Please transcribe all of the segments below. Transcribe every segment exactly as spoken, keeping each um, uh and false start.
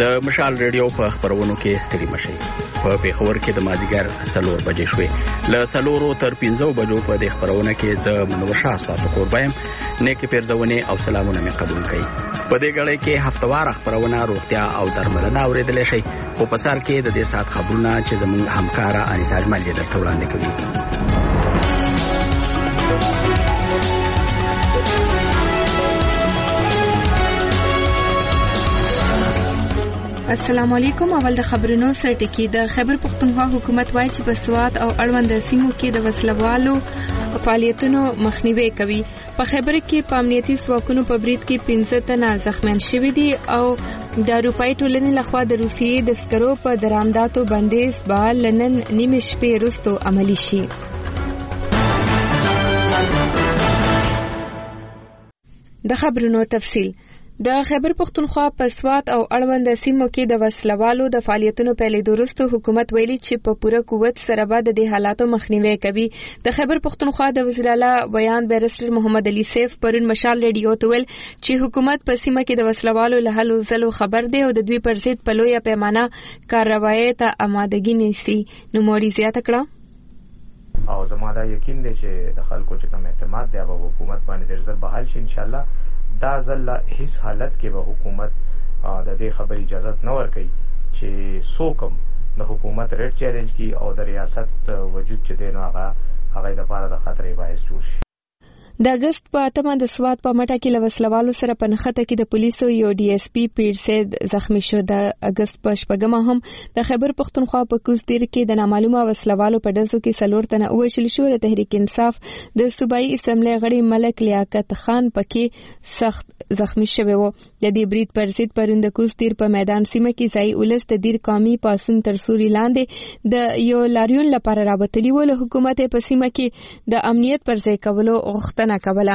د مشال ریډیو په خبرونو کې ستړي مشي په پیښور کې د مازیګر څلور بجې شوې له څلورو تر پنځو بجو په د خبرونه کې د منور شاه ساتو قربایم نیک پیرزونه او سلامونه مې قبول کړي په دې غړې کې هفتوار خبرونه روغتیا او درملنه اوریدل شي په پسار کې د دې سات خبرونه چې زموږ همکارا انیسا اجمل دې درته وړاندې کوي. السلام علیکم. اول د خبرونو سره ټکی د خیبر پختونخوا حکومت وایي چې په سوات او اړوند سیمو کې د وسلوالو فعالیتونو مخنیوي کوي. په خیبر کې په امنیتي ځواکونو په برید کې پنځه تنه زخمیان شوي دي او د اروپایي ټولنې لخوا د روسیې د سکرو په درآمداتو بندیز به لنن نیمه شپې وروسته عملي شي. د خبرونو تفصیل. د خیبر پختونخوا په سوات او اړوند سیمو کې د وسلوالو د فعالیتونو پیلېدو وروسته حکومت ویلي چې په پوره قوت سره به د دې حالاتو مخنیوي کوي. د خیبر پختونخوا د وزیر اعلی بیان بیرسټر محمد علي سیف پرون مشال ریډیو ته ویل چې حکومت په سیمه کې د وسلوالو له هلو ځلو خبر دی او د دوی پر ضد په لویه پیمانه کاروایی ته آمادګي نیسي. نوموړي زیاته کړه او زما دا یقین دی چې د خلکو چې کوم اعتماد دی په حکومت باندې ډېر زر بحال شي ان شاء الله. دا ځل هیڅ حالت کې به حکومت د دې خبرې اجازه نه ورکوي چې څوک د حکومت ریټ چیلنج کی او د ریاست وجود چې دی نو هغه هغه د لپاره د خطرې باعث جوړ شي. د اگست په اتمه د سوات په مټه کې له وسلوالو سره په نښته کې د پولیسو یو ډي اس پی پیر سید زخمی شو. د اگست په شپږمه هم د خیبر پختونخوا په کوز دیر کې د نامعلومه وسلوالو په ډزو کې څلور تنه ووژل شو. د تحریک انصاف د صوبایي اسمبلی غړي ملک لیاقت خان پکې سخت زخمی شوی و. د دې برید پر ضد پرون د کوز دیر په میدان سیمه کې ځای ولس د دیر قومي پاسون تر سوري لاندې د یو لاریون لپاره راوتلی و. له حکومت په سیمه کې د امنیت پر ځای کولو غوښتنه کوله.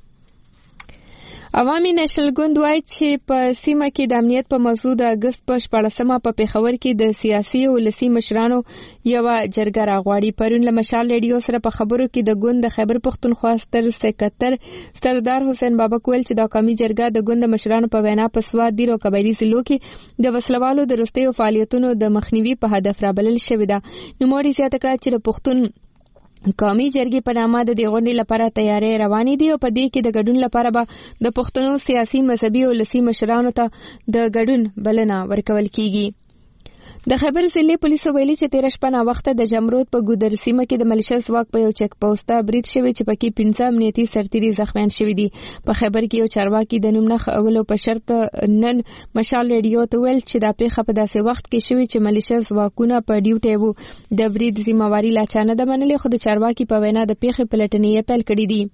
عوامي نېشنل ګوند وایي چې په سیمه کې د امنیت په موضوع د اگست په شپاړسمه په پیښور کې د سیاسي او ولسي مشرانو یوه جرګه راغواړي. پرون له مشال ریډیو سره په خبرو کې د ګوند د خیبر پختونخوا ستر سکتر سردار حسین بابک ویل چې د قومي جرګه د ګوند مشرانو په وینا په سوات دیر او قبایلي ضلعو کې د وسلوالو د وروستیو فعالیتونو د مخنیوي په هدف رابلل شوې ده. نوموړي زیاته کړه چې د پښتون قومي جرګې په نامه د دې غونډې لپاره تیاری روانې دي او په دې کې د ګډون لپاره به د پښتنو سیاسي مذهبي او ولسي مشرانو ته د ګډون بلنه ورکول کیږي. د خیبر ضلع پولیسو ویلي چې تیر شپه نا وخت د جمرود په ګودر سیمه کې د ملیشیا ځواک په یو چک پوسټ برید شوی چې پکې پنځه امنیتي سرتیري زخمیان شوي دي. په خیبر کې یو چارواکي د نوم نه اولو په شرط نن مشال ریډیو ته ویل چې دا پیښه په داسې وخت کې شوی چې ملیشیا ځواکونه په ډیوټي وو. د برید ذمہواری لا چا نه ده منلې خو د چارواکي په وینا د پیښې پلټنې پیل کړې دي.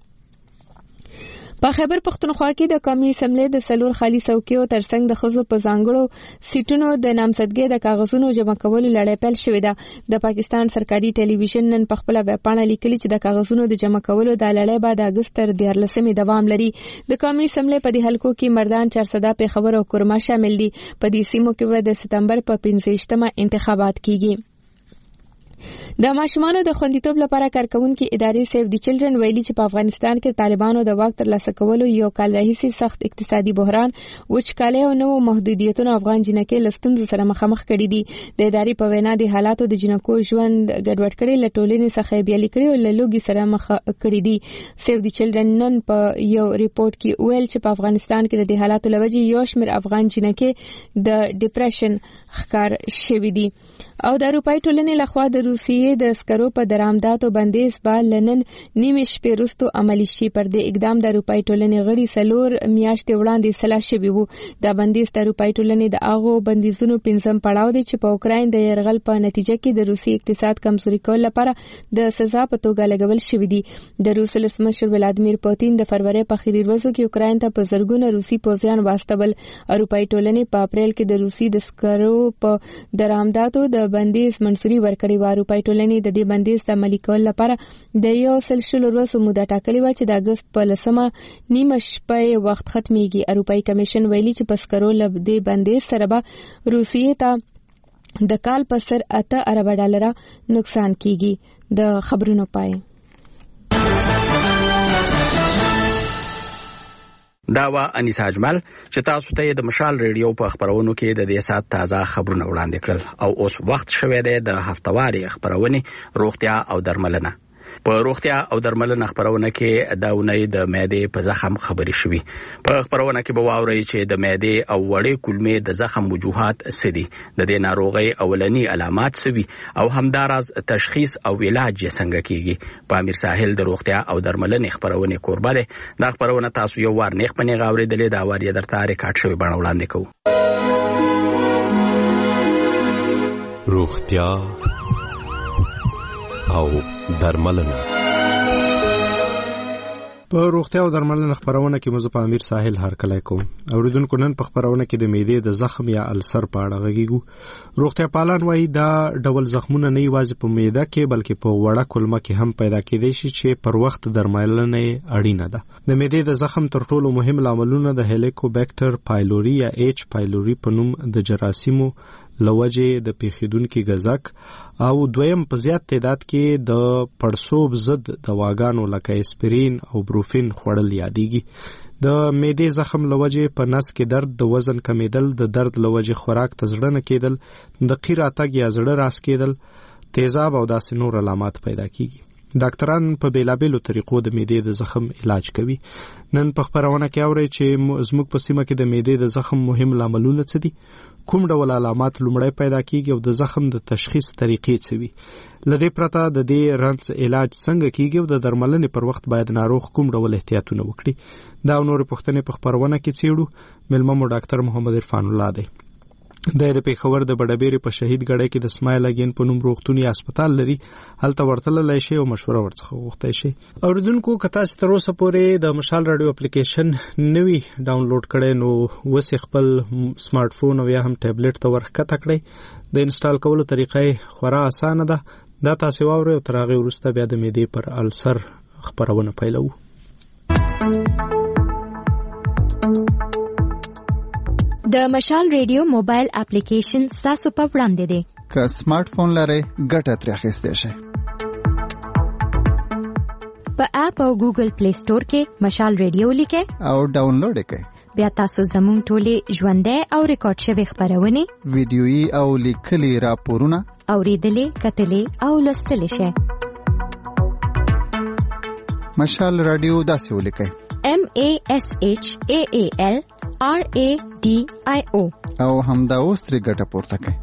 په خیبر پختونخوا کې د قومي اسمبلی د څلور خالي څوکیو ترڅنګ د ښځو په ځانګړو سیټونو د نامزدګۍ د کاغذونو جمع کولو لړۍ پیل شوې ده. د پاکستان سرکاري ټلویزیون نن په خپله ویبپاڼه لیکلي چې د کاغذونو د جمع کولو دا لړۍ به د اګست تر دیارلسمې دوام لري. د قومي اسمبلی په دې حلقو کې مردان، چارسده، پیښور او کرما شامل دي. په دې سیمو کې به د ستمبر په پنځه ویشتمه انتخابات کیږي. د ماشومانو د خوندیتوب لپاره کارکونکي ادارې سیف دی چلډرن ویلي چې په افغانستان کې طالبانو د واک ترلاسه کولو یو کال راهیسې سخت اقتصادي بحران، وچکالۍ او نوو محدودیتونو افغان جنکۍ له ستونزو سره مخامخ کړي دي. د ادارې په وینا د حالاتو د جنکو ژوند ګډوډ کړي، له ټولنې څخه بیلې کړي او له لوږې سره مخ کړي دي. سیف دی چلډرن نن په یو ریپورت کې ویل چې په افغانستان کې د حالاتو لوجې یو شمېر افغان جنکۍ د ډیپریشن ښکار شوي دي. او د اروپایي ټولنې لخوا د روسیې د سکرو په درآمداتو بندیز به لنن نیمه شپې وروسته عملي شي. پر دې اقدام د اروپایي ټولنې غړي څلور میاشتې وړاندې سلا شوي وو. دا بندیز د اروپایي ټولنې د هغو بندیزونو پنځم پړاو دی چې په اوکراین د یرغل په نتیجه کې د روسي اقتصاد کمزوري کولو لپاره د سزا په توګه لګول شوي دي. د روس ولسمشر ولادیمیر پوتین د فروری په اخري ورځو کې اوکراین ته په زرګونه روسي پوځیان واستول. اروپایي ټولنې په اپریل کې د روسي د سکرو په درآمداتو د بندیز منصوري ورکړې و. اروپایي ټولنې د دې بندیز د عملي کولو لپاره د یو سل شلو ورځو موده ټاکلې وه چې د اګست په لسمه نیمه شپه وخت ختمیږي. اروپایي کمیشن ویلي چې په سکرو له دې بندیز سره به روسیې ته د کال په سر اته اربه ډالره نقصان کیږي. د خبرونو پای. دا وا انیسا اجمل چې تاسو ته د مشال ریډیو په خبرونو کې د دې سات تازه خبرونه وړاندې کړل او اوس وخت شوه د هفتواري خبرونه روغتیا او درملنه. په روغتیا او درملنه خبرونه کې دا ونې د معدې په زخم خبري شوي. په خبرونه کې به واوري چې د معدې او وړې کولمې د زخم وجوهات سدي، د دې ناروغي اولنی علامات سوي او همدارز تشخیص او علاج یې څنګه کیږي. په امیر ساحل د روغتیا او درملنه خبرونه کوربه ده. دا خبرونه تاسو یو وار نیخ پنی غاوري دلې دا واری درته ریکارډ شوی بڼه وړاندې کوو. روغتیا او درملنه. په روغتیا او درملنه خبرونه کې مزه په امیر ساحل هر کله کوم. اوریدونکو نن په خبرونه کې د معدې د زخم یا السر په اړه غږیږو. روغتیا پالان وایي دا ډول زخمونه نه یوازې په معده کې بلکې په وړه کولمه کې هم پیدا کېدای شي چې پر وخت درملنه اړینه ده. د معدې د زخم تر ټولو مهم لاملونه د هلیکوبیکټر پایلوري یا ایچ پایلوري په نوم د جراثیمو لوجه د پیخیدونکو غزک او دویم په زیات تعداد کې د پړسوب ضد دواګانو لکه اسپرین او بروفین خوړل یادېږي. د معدې زخم لوجه په نس کې درد، د وزن کمیدل، د درد لوجه خوراک ته زړه نه کېدل، د قیر اتګ یا زړه راس کېدل، تیزاب او داسې نور علامات پیدا کیږي. ډاکټران په بیلابیلو طریقو د معدې د زخم علاج کوي. نن په خبرونه کې اوري چې زموږ په سیمه کې د معدې د زخم مهم لاملونه څه دي، کوم ډول علامات لومړی پیدا کیږي او د زخم د تشخیص طریقې څه وي. لدې پرته د دې رنځ علاج څنګه کیږي او د درملنې پر وخت باید ناروغ کوم ډول احتیاطونه وکړي. دا نور پوښتنې په خبرونه کې څېړو. ملمه مو ډاکټر محمد عرفان الله دی. د پیښور د بډبېری په شهید ګړی کې د اسماعیل اگین په نوم روغتونی هسپتال لري. هلته ورتللی شي او مشوره ورڅخه غوښتای شي. اوریدونکو که تاسو تر اوسه پورې د مشال رادیو اپلیکیشن نوی ډاونلوډ کړئ نو وسې خپل سمارټ فون او یا هم ټابلیټ ته ورښکته کړئ. د انسټال کولو طریقه خورا اسانه ده. دا تاسو واورئ او تر هغې وروسته بیا د معدې پر السر خبرونه پیلوو. د مشال ریډیو موبایل اپلیکیشن تاسو په وړاندې دی. که سمارټ فون لرئ ګټه ترې اخیستی شئ. په اپ او ګوګل پلی سٹور کې مشال ریډیو لیکئ او ډاونلوډ یې کړئ. بیا تاسو زموږ ټولې ژوندۍ او ریکارډ شوې خبرونه، ویډیويي او لیکلي راپورونه اوریدلې، کتلې او لوستلې شئ. مشال رادیو داسې ولیکئ: M A S H A A L R A D I O او همدا اوس ترې ګټه پورته کړئ.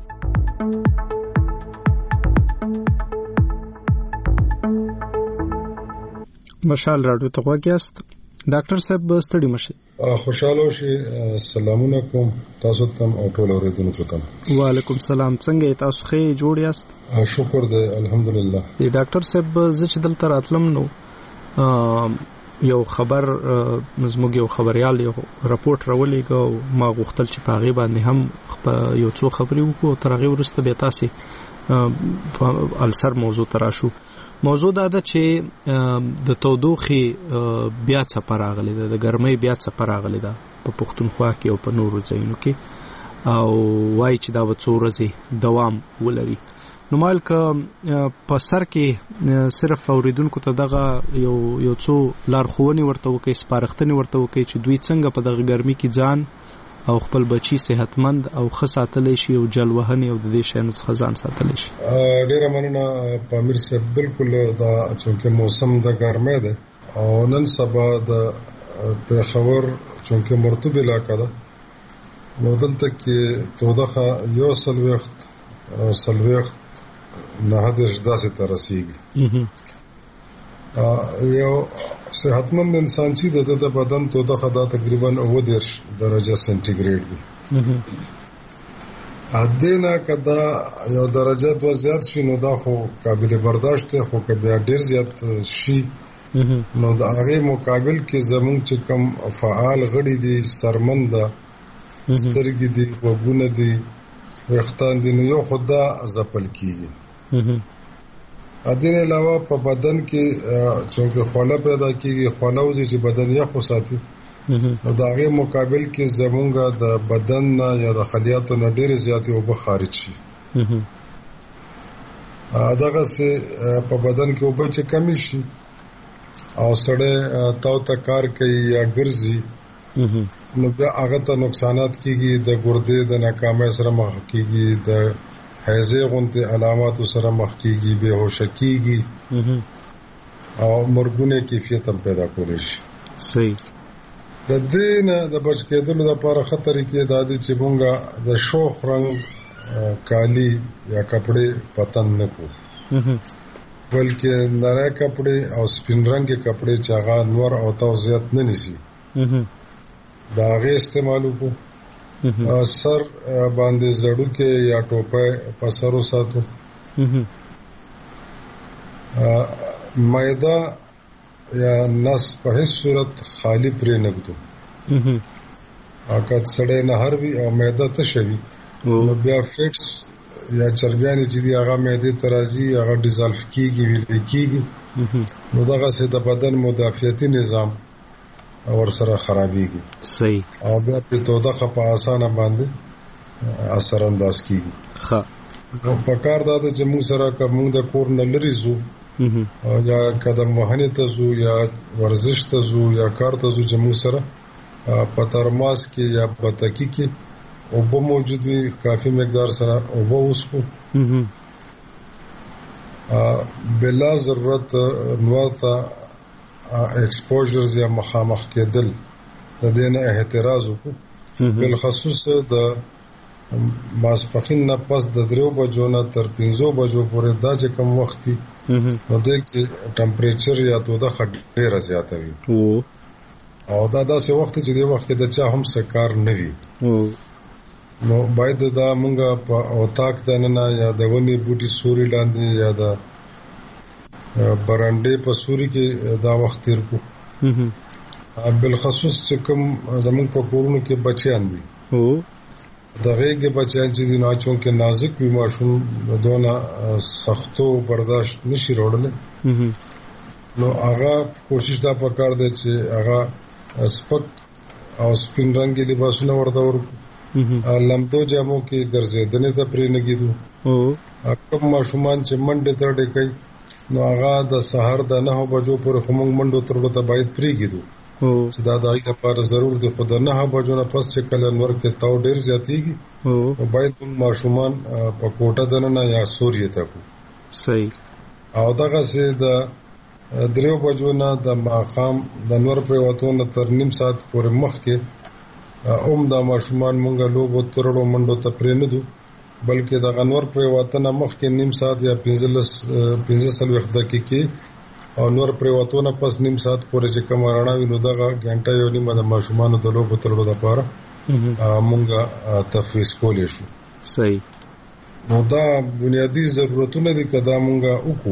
مشال رادیو ته غوږ یاست. ډاکټر صاحب ستړي مشئ. خوشاله شئ. سلامونه کوم تاسو ته او ټول اوریدونکو ته. وعلیکم السلام. څنګه تاسو ښه جوړ یاست؟ شکر دی الحمدلله. دی ډاکټر صاحب زه چې دلته راتلم نو یو خبر زموږ یو خبريال یو راپورټ راولېږه او ما غوښتل چې په هغې باندې هم یو څو خبرې وکړو. تر هغې وروسته بیا تاسې په السر موضوع ته راشو. موضوع دا ده چې د تودوخې بیا څپه راغلې ده، د ګرمۍ بیا څپه راغلې ده په پښتونخوا کې او په نورو ځایونو کې، او وایي چې دا به څو ورځې دوام ولري. نو مال که په سر کې صرف اوریدونکو ته دغه یو یو څو لارښوونې ورته وکړي، سپارښتنې ورته وکړي چې دوی څنګه په دغه ګرمي کې ځان او خپل بچي صحتمند او ښه ساتلی شي او جل وهنې او د دې شیانو څخه ځان ساتلی شي. ډېره مننه په امیر صاحب. بالکل دا چونکې موسم د ګرمۍ دی او نن سبا د پیښور چونکې مرطوب علاقه ده نو دلته کې تودوخه یو څلوېښت څلوېښت نه دېرش داسې ته رسېږي. یو صحتمند انسان چې د د بدن تودوخه دا تقریبا اووه دېرش درجه سنټیګریډ وي. دې نه که دا یو درجه دوه زیات شي نو دا خو قابل برداشت دی، خو که بیا ډېر زیات شي نو د هغې مقابل کې زموږ چې کوم فعال غړي دي، سرمن ده، سترګې دي، غوږونه دي، ویښتان دي، نو یو خو دا ځپل کېږي. دین علاوه په بدن کې چونکه خوله پیدا کېږي، خوله وځي چې بدن یخ وساتي، نو د هغې مقابل کې زمونږ د بدن نه یا د خلیاتو نه ډېرې زیاتې اوبه خارج شي. دغسې په بدن کې اوبه چې کمې شي او سړی تاو ته کار کوي یا ګرځي نو بیا هغه ته نقصانات کیږي، د ګردې د ناکامۍ سره مخ کیږي، د حیزه غونته علامات سره مخ کیږي، بے هوش کیږي او مرګونه کیفیت هم پیدا کولی شي. صحیح. د دې نه د بچ کېدلو لپاره خطر کې د عادي چې مونږه د شوخ رنگ کالی یا کپڑے پتن نه کو، بلکې نری کپڑے او سپین رنگ کپڑے چې هغه نور او توزیت نه نسی دا هغه استعمالو کو. سر باندې زړو کې یا ټوپه په سرو ساتو. معده یا نس په هیڅ صورت خالی پرې نګدو. اګه سړی نه هر وی او معده ته شوی نو بیا فکس یا چربیانې چې دی هغه معده ترازی هغه ډیزالف کیږي ویل کیږي، نو دغه څه د بدن مدافعتي نظام اور سره خرابېږي. صحیح. او بیا په توده په اسانه باندې اثر انداز کیږي. ښه. په کار دا چې موږ سره کوم د کور نه لري زو او یا قدم وهنه ته زو یا ورزش ته زو یا کار ته زو چې موږ سره په ترماس کې یا بتکی کې او به موجود وي کافي مقدار سره او به وسکو بلا ضرورت نوته ایکسپوژرز یا مخامخ کېدل د دې نه احتراز وکړو. بل خصوص د ماسپخین نه پس د دریو بجو نه تر پنځو بجو پورې دا چې کم وخت دی نو د کې ټمپریچر یا توده ډېر زیاته وي او دا داسې وخت چې د وخت د چا هم سکار نه وي، نو باید دا مونږه په اوتاک دننه یا د ونی بوټي سوري لاندې یا د برانډې په سوري کې دا وخت تیر کو. بل خصوص چې کوم زمون په کورونو کې بچیان دي دغه کې بچیان چې د ناچون کې نازک وي ماشوم دونه سختو برداشت نشي وروړل، نو هغه کوشش دا وکړ دی چې هغه سپک او سپین رنگي لباسونه ورته ورکړي، لمدو جامو کې ګرځېدنې ته پرې نه کېدو. کوم ماشومان چې منډه تر ډکې نو هغه د سحر د نه بجو پورې خمنګ منډو ترلو ته باید پرې کېدو چې دا د هغې لپاره ضرور دی، خو د نه بجو نه پس چې کله نور کې تاو ډېر زیاتېږي نو باید ماشومان په کوټه دننه یا سوري ته کو. صحیح. او دغسې د دریو بجو نه د ماښام د نور پرېوتو نه تر نیم ساعت پورې مخکې اوم دا ماشومان مونږه لوبو ترړو منډو ته پرې نه دو، بلکې د غنور پرېوته نه مخکې نیم ساعت یا پنځه څلوېښت دقیقې او نور پرېوتو نه پس نیم ساعت پورې چې کومه رڼا وي نو دغه ګنټه یو نیمه د ماشومانو د لوبو ترړو لپاره مونږه تفویض کولی شو. صحیح. نو دا بنیادي ضرورتونه دي که دا مونږه وکړو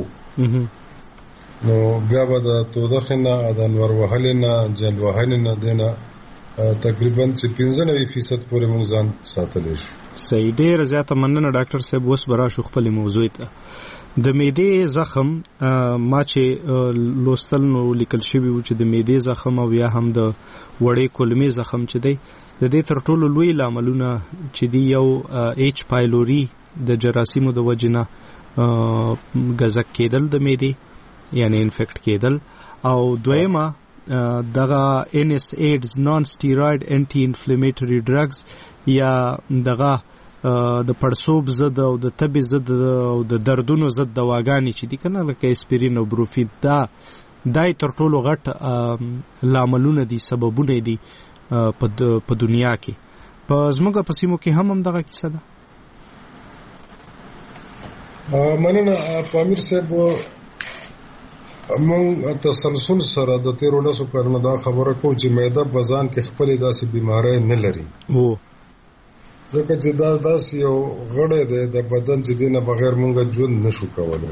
نو بیا به د تودخې نه د انور وهلې نه جل وهلې نه دی نه تقریبا چې پنځه نوي فیصد پورې موږ ځان ساتلی شو. صحیح. ډېره زیاته مننه ډاکټر صاحب. اوس به راشو خپلې موضوع ته. د معدې زخم ما چې لوستل نو لیکل شوي و چې د معدې زخم او یا هم د وړې کولمې زخم چې دی د دې تر ټولو لوی لاملونه چې دی یو ایچ پایلوري د جراثیمو د وجې نه ګزک کېدل د معدې یعنی انفیکټ کېدل، او دویمه دغه ان اس ایډز نان سټیروید انټي انفلیمیټری ډرګز یا دغه د پړسوب ضد او د تبې ضد او د دردونو ضد دواګانې چې دي کنه لکه اسپرین او بروفید، دا دای تر ټولو غټ لاملونه دي، سببونه دي په دنیا کې. په زموږ په سیمو کې هم هم دغه کیسه ده. مننه پامیر صاحب. موږ تسلسل سره د تیرو لسو کلونو دا خبره کوو چې معده بزان کې خپلې داسې بیماری نه لري، ځکه چې دا داسې یو غړی دی د بدن چې دی نه بغیر موږ ژوند نشو کولی.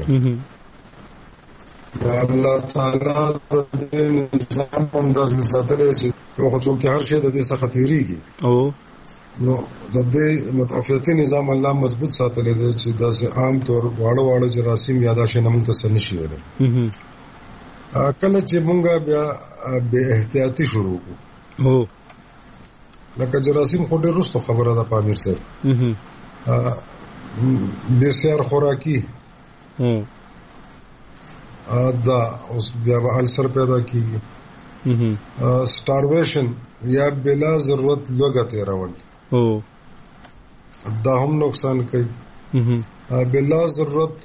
الله تعالی د دې نظام هم داسې ساتلی چې یو خو څوک هر شی د دې څخه تېرېږي، نو د دې مدافعتي نظام الله مضبوط ساتلی دی چې داسې عام طور واړه واړه جراثیم یا دا شی نه موږ ته څه نشي ویلی. کله چې مونږه بیا بے احتیاطي شروع کړو لکه جراثیم خو ډېر وروسته خبره ده پامیر صاحب، بسیار خوراکي دا اوس بیا به السر پیدا کیږي، سټارویشن یا بلا ضرورت لوګه تیرول او دا هم نقصان کوي. بلا ضرورت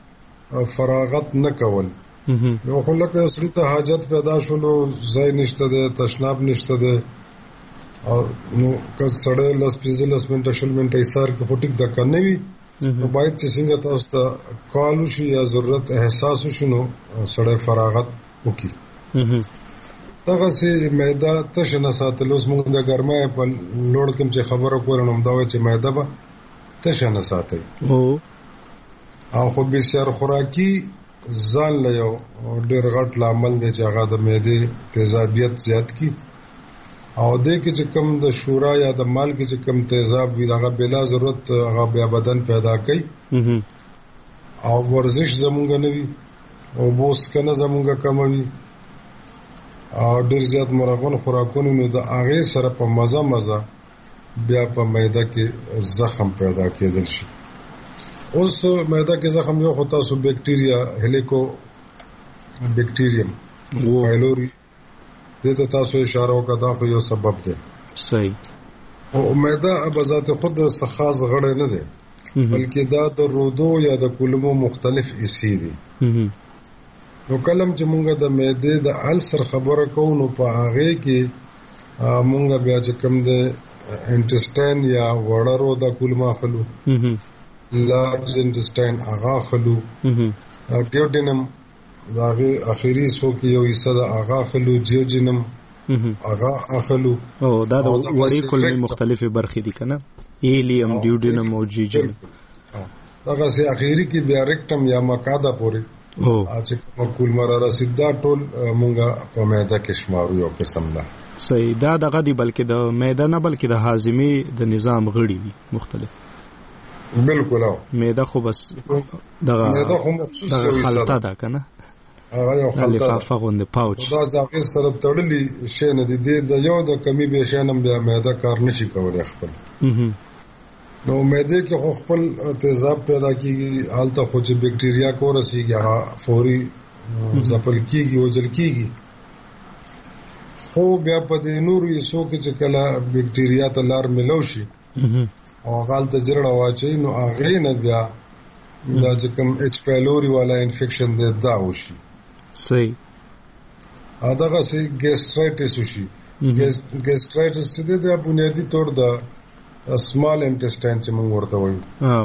فراغت نه کول. یو خو لکه سړي ته حاجت پیدا شولو ځای نشته دی، تشناب نشته دی، او نو که سړی لس پنځه لس منټه شل منټه ایثار کې خو ټیک دکه نه وي، نو باید چې څنګه تاسو ته کال وشي یا ضرورت احساس وشي نو سړی فراغت وکړي. دغسې معده تشه نه ساتل. اوس موږ د ګرمۍ په لوړ کې چې خبره کوله نو همدا وایي چې معده به تشه نه ساتئ. او خو بسیار خوراکي ځان له یو ډېر غټ لامل دی چې هغه د معدې تیزابیت زیات کړي، او دې کې چې کم د شورا یا د مال کې چې کم تیزاب وي هغه بلا ضرورت هغه بیا بدن پیدا کوي. او ورزش زمونږ نه وي، اوبه څښنه زمونږ کمه وي، او ډېر زیات مرغن خوراکونه، نو د هغې سره په مزه مزه بیا په معده کې زخم پیدا کېدل شي. اوس معده کې زخم یو خو تاسو بیکټیریا هلیکو بیکټیریم پایلوري دې ته تاسو اشاره وکړه، دا خو یو سبب دی. صحیح. او معده په ذات خود څه خاص غړی نه دی، بلکې دا د رودو یا د کولمو مختلف حصې دي. نو کلم چې مونږ د معدې د السر خبره کوو نو په هغې کې مونږ بیا چې کوم د انټسټاین یا وړه روده کولمه اخلو، لارج انټسټاین هغه اخلو، ډیوډینم د هغې اخري څو کې یو حصه د هغه اخلو، جیوجینم هغه اخلو. او دا د وړې کولمې مختلفې برخې دي که نه، ایلیم، ډیوډینم او جیوجینم. دغسې اخري کې بیا ریکټم یا مقعده پورې چې کومه کولمه را رسید دا ټول مونږ په معده کې شمارو یو قسم نه. صحیح. دا دغه دی بلکې د معده نه بلکې د هاضمې د نظام غړي وي مختلف. بالکل. او معده خو بس دغه معده خو مخصوص دغه خلطه ده که نه، هغه یو خلطه لفافه غوندې پاوچ، دا د هغې سره تړلي شی نه دي. دې د یو د کمي بې شی نه بیا معده کار نشي کولی خپل. نو معدې کې خو خپل تیزاب پیدا کېږي، هلته خو چې بیکټیریا کو رسېږي هغه فوري ځپل کېږي، وجل کېږي. خو بیا په دې نورو حصو کې چې کله بیکټیریا ته لار میلو شي او هغه هلته جرړه واچوي نو هغې نه بیا دا چې کوم ایچ پایلوري والا انفیکشن دی دا وشي. صحیح. دغسې ګیسټرایټس وشي. ګیسټرایټس چې دی دا بنیادي طور د سمال انټسټاین چې موږ ورته وایو،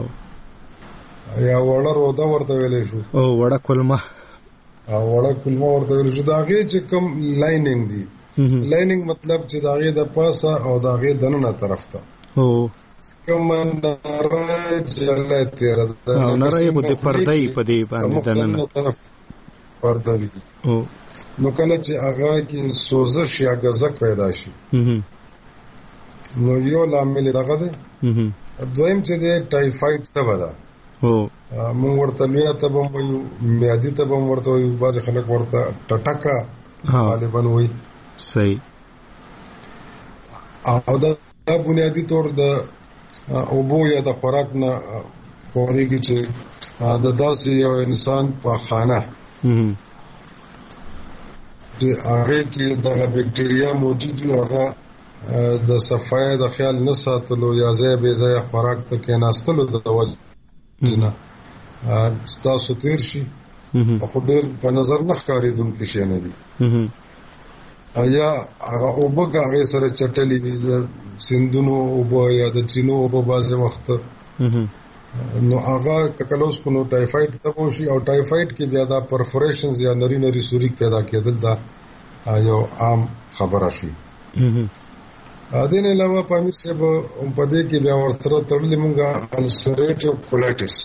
یا وړه روده ورته ویلی شو، او وړه کولمه او وړه کولمه ورته ویلی شو. د هغې چې کوم لایننګ دي، لایننګ مطلب چې د هغې د پاسه او د هغې دننه طرف ته کومه نره جله تېره ده، او نره یې د پردی په دې باندې دننه طرف پرده وي. نو کله چې هغه کې سوزش یا ګزک پیدا شي نو یو لامل دغه دی. دویم چې دی ټایفاید تبه ده، مونږ ورته لویه تبه هم وایو، میادي تبه هم ورته وایو، بعضې خلک ورته ټټکه غالبا وایي. صحیح. او دا بنیادي طور د اوبو یا د خوراک نه خورېږي چې د داسې یو انسان په خانه چې هغې کې دغه بیکټیریا موجود وي، هغه د صفایي د خیال نه ساتلو یا ځای بې ځایه خوراک ته کېناستلو د وجې نه ستاسو تېر شي، خو ډېر په نظر نه ښکارېدونکي شی نه دي. یا هغه اوبه که هغې سره چټلې وي، د سیندونو اوبه یا د چینو اوبه بعضې وخت نو هغه که کله اوس کو نو ټایفاید تبه وشي. او ټایفاید کې بیا دا پرفوریشنز یا نري نري سوریک پیدا کېدل دا یو عام خبره شي. دې نه علاوه په امیر صاحب په دې کې بیا ورسره تړلې مونږه السریټیو کولایټس،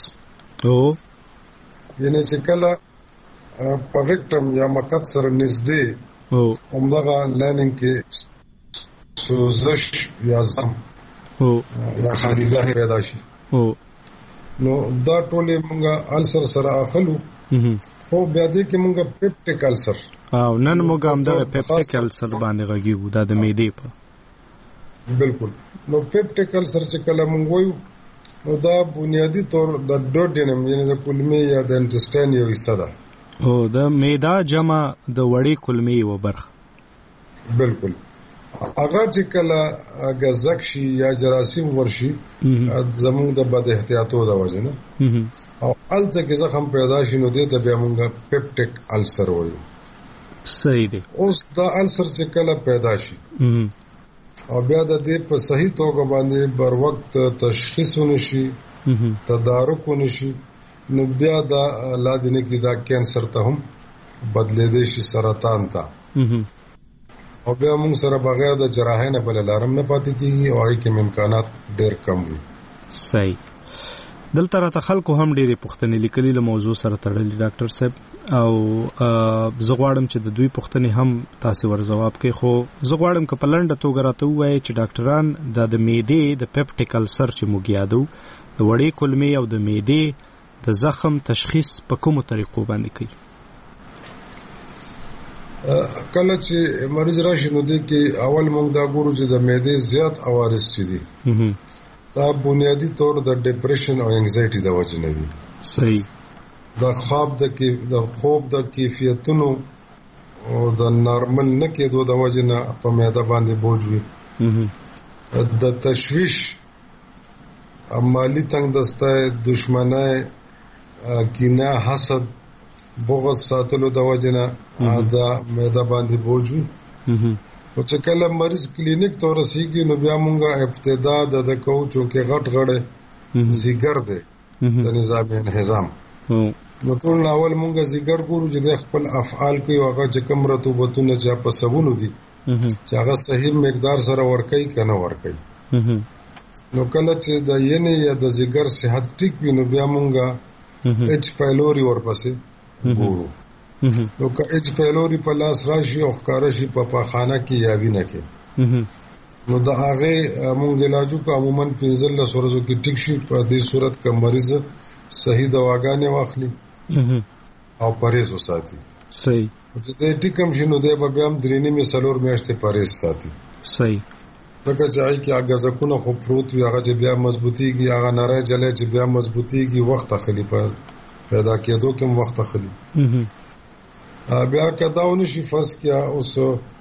یعنې چې کله په ریکټم یا مقعد سره نږدې همدغه لایننګ کې سوزش یا زخم یا خالیګاه پیدا شي نو دا ټولې مونږه السر سره اخلو. خو بیا دې کې مونږه پیپټیک السر، او نن مونږ هم دغه پیپټیک السر باندې غږیږو، دا د معدې په. بالکل. نو پیپټیک السر چې کله مونږ وایو نو دا بنیادی طور د ډوډینم یعنی د کولمې یا د انټسټاین یو حصہ ده، او د معده جمع د وړې کولمې یو برخه. بالکل. هغه چې کله غزک شي یا جراثیم ورشي زموږ د بد احتیاطو د وجه نه او الته کې زخم پیدا شي نو دې ته بیا موږ پیپټیک السر وایو. صحیح دی. اوس دا السر چې کله پیدا شي او بیا د دې په صحیح توګه باندې بر وخت تشخیص ونشي تدارک ونشي نو بیا دا لادینه کې دا کینسر ته هم بدلېدې شي سرطان ته او بیا موږ سره بغیر د جراحۍ نه بل لارم نه پاتې کیږي او هغه کې امکانات ډېر کم وي. صحیح. دلته راته خلکو هم ډېرې پوښتنې لیکلي له موضوع سره تړلې ډاکټر صاحب او زه غواړم چې د دوی پوښتنې هم تاسو ور جواب کړئ خو زه غواړم چې په لنډه توګه راته ووایي چې ډاکټران د د معدې د پیپټیک السر چې موږ یادو د وړې کولمې او د معدې د زخم تشخیص په کومو طریقو باندې کوي؟ کله چې مریض راشي نو دې کې اول موږ دا ګورو چې د معدې زیات عوارض چي دي دا بنیادی طور د ډیپریشن او انګزایټي د وجې نه وي. صحیح. د خواب د کې د خوب د کیفیتونو او د نارمل نه کېدو د وجې نه په معده باندې بوج وي. د تشویش مالی تنگ دسته دشمنای کینه حسد بغض ساتلو د وجې نه دا معده باندې بوج وي. او چې کله مریض کلینیک ته ورسیږي نو بیا مونږه ابتدا د د کوو چې غټ غړې زیګر دی د نظام انهضام نو ټول اول مونږه زیګر ګورو چې د خپل افعال کوي هغه چې کوم رطوبتونه چې په سبونو دي چې هغه صحیح مقدار سره ورکي کنه ورکي. نو کله چې د ینې یا د زیګر صحت ټیک وي نو بیا مونږه اچ پایلوري ورپسې ګورو. نو که اچ پایلوري په لاس راشي او ښکارا شي په پاخانه کې یا وینه کې نو د هغه مونږ علاجو کو عموما پنځل ورځو کې ټیک شي. په دې صورت کې مریض صحیح دواګانې واخلي او پرهیز وساتي. صحیح. چې دې ټیکم شنو دې به بیا هم درېنې می سلور میاشتې پرهیز ساتي. صحیح. ځکه چې هغه کې هغه ځکونه خو پروت وي هغه چې بیا مضبوطیږي هغه نری جلې چې بیا مضبوطیږي وخت اخلي په پیدا کېدو کې وخت اخلي. بیا کداونه شي فرض کیا اوس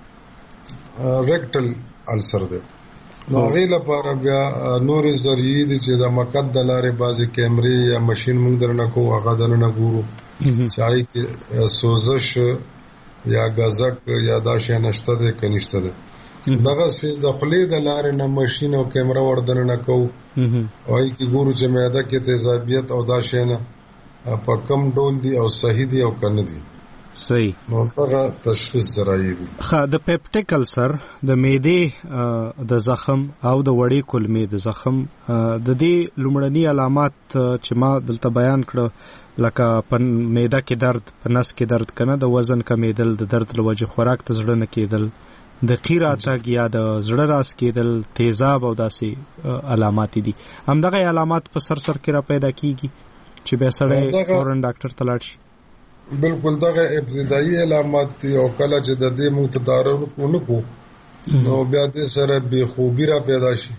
ریکټل السر دی نو هغه لپاره بیا نورې ذریعې دي چې د مقد د لارې بازي کیمرې یا ماشين موږ درنه کو هغه درنه ګورو چې هغه کې سوزش یا غزک یا داشه نشته ده کنيشته ده دغه سي د خلې د لارې نه ماشين او کیمرا وردنه کو او هغه کې ګورو چې معده کې تیزابیت او داشه نه په کم ډول دي او صحیح دي او کنه دي. صحیح. نو هغه تشخیص ذرایع دي. خا د پیپټیک السر د معدې د زخم او د وړې کولمې د زخم د دې لومړني علامات چې ما دلته بیان کړ لکه په معده کې درد په نس کې درد کنه د وزن کمیدل د درد لوجه خوراک ته زړه نه کېدل د قیرا چاګ یا د زړه راس کېدل تیزاب او داسې علامات دي. همدغه علامات په سر سر کې را پیدا کیږي چې به سړی فورن ډاکټر ته لاړ شي. بالکل دغه ابتدایي علامات دي او کله چې د دې موږ تدارک ونکو نو بیا د سره بے خوبی را پیدا شي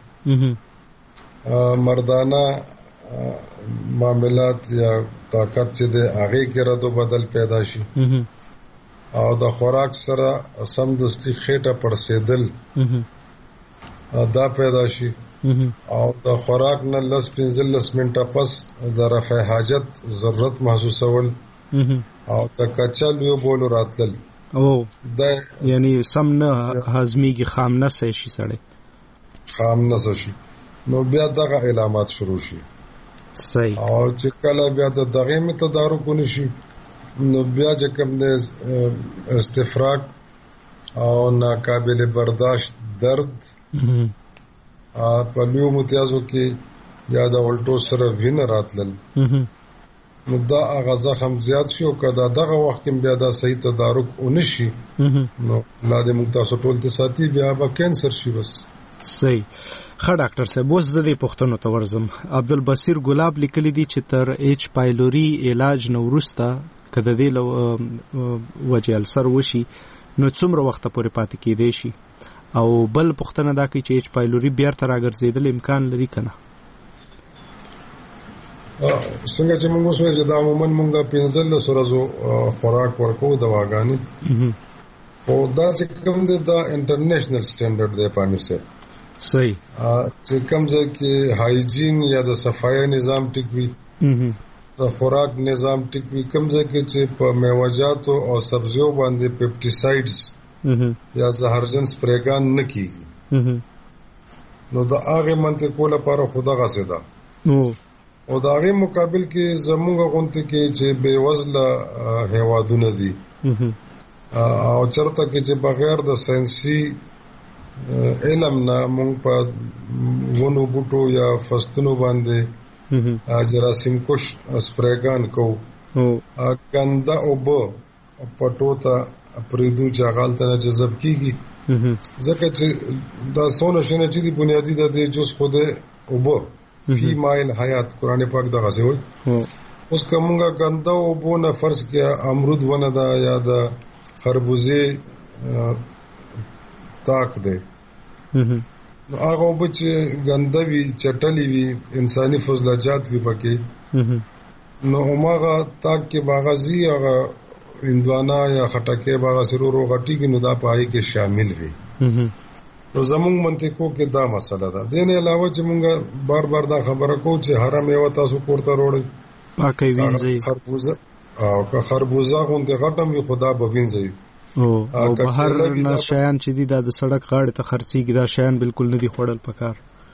مردانه معاملات یا طاقت چې د هغه کې ردو بدل پیدا شي او د خوراک سره سم دستی خېټه پړسېدل دا پیدا شي او د خوراک نه لس پنځلس منټه پس د رفع حاجت ضرورت محسوسول او تا کچل یو بولو راتل او دا یعنی سم نه هضميږي خام نه شي سړی خام نه شي نو بیا دغه علامات شروع شي. صحیح. او چې کله بیا د دغه می تدارک ونشي نو بیا چې کوم د استفراغ او ناقابل برداشت درد په لیو متیازو کې یا د ولټو سره وینه راتلل نو دا هغه زخم زیات شي او کدا دغه وخت کې بیا دا صحیح تدارک ونشي نو لاده موږ تاسو ټول ته ساتي بیا به کینسر شي. بس صحیح. ښه ډاکټر صاحب اوس زه دې پوښتنو ته ورځم. عبدالبصیر ګلاب لیکلی دی چې تر ایچ پایلوري علاج نو وروسته کده دې وجه السر وشي نو څومره وخت پورې پاتې کېدی شي او بل پوښتنه دا کوي چې ایچ پایلوري بیا تر راګرځیدل امکان لري کنه؟ څنګه چې موږ وسوي چې دا عموما موږ پنځل ورځو خوراک ورکو دواګانې او دا چې کوم دی دا انټرنیشنل سټانډرډ دی پامیر صاحب. صحیح. چې کوم ځای کې هایجین یا د صفایي نظام ټیک وي، د خوراک نظام ټیک وي، کوم ځای کې چې په میوه‌جاتو او سبزیو باندې پیپټیسایډز یا زهرجن سپریګان نه کیږي، نو د هغه منطقو لپاره خدا غسه ده. او د هغه مقابل کې زموږ غونته کې چې بے وزله هیوادونه دي او چرته کې چې بغیر د ساينسي علم نه مونږ په ونو بوټو یا فصلونو باندې جراثیم کش سپریګان کوو، ګنده اوبه پټو ته پریدو چې غالته نه جذب کیږي، ځکه چې دا څونه شنه چې دی بنیادی د جز خوده اوبه فی مایل حیات قرآن پاک دغه څه وایي. اوس کومه ګنده اوبه نه فرض کیا امرود ونه دا یا د خربوزه تاک دی، نو هغه اوبه چې ګنده وي، چټلې وي، انساني فضلجات وي پکې، نو هماغه تاک کې باغزي هغه اندوانا یا خټکه باغ سرور او غټي کې نو دا پای کې شامل وي. نو زموږ منطقو کې دا مسله ده. دین علاوه چې مونږ بار بار دا خبره کو چې حرام یو تاسو کوړه وروړي پاکي وینځي، خربوزه او که خربوزه غونډه غټم وي خدا به وینځي. او بهر نه شیان چې دي د سړک غاړه ته خرڅيږي دا شیان بالکل نه دي خوړل پکار.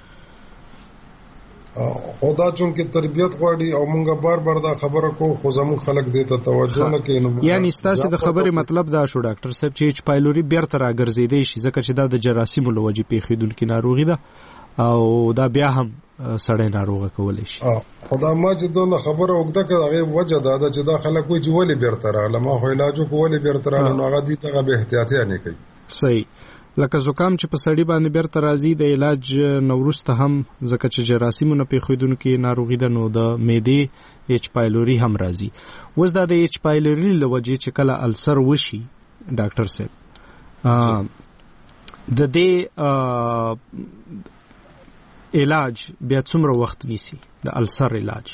خدا چون کې تربيت غواړي او مونږ بار بار دا خبره کو خو زموږ خلک دې ته توجه نه کوي. یعنی ستاسو د خبره مطلب دا شو ډاکټر صاحب چې ایچ پایلوري بیرته راګرځیدي شي ځکه چې دا د جراثیمو لوجې پیښیدونکو ناروغي ده او دا بیا هم سړی ناروغه کولای شي. خدا ما چې دونه خبره وکړه هغه وجه دا ده چې دا خلک وایي چې ولې بیرته راغله، ما خو علاجو کو ولې بیرته راغله، نو هغه دې ته به احتیاطي نه کوي. صحیح. لکه زکام چې په سړی باندې بیرته راځي د علاج نورسته هم ځکه چې جراثیمو نه پیښیدونکو ناروغي ده، نو د معدې ایچ پایلوري هم راځي. وز دا د ایچ پایلوري لوجې چې کله السر وشي ډاکټر صاحب د دې علاج بیا څومره وخت نیسي د السر علاج؟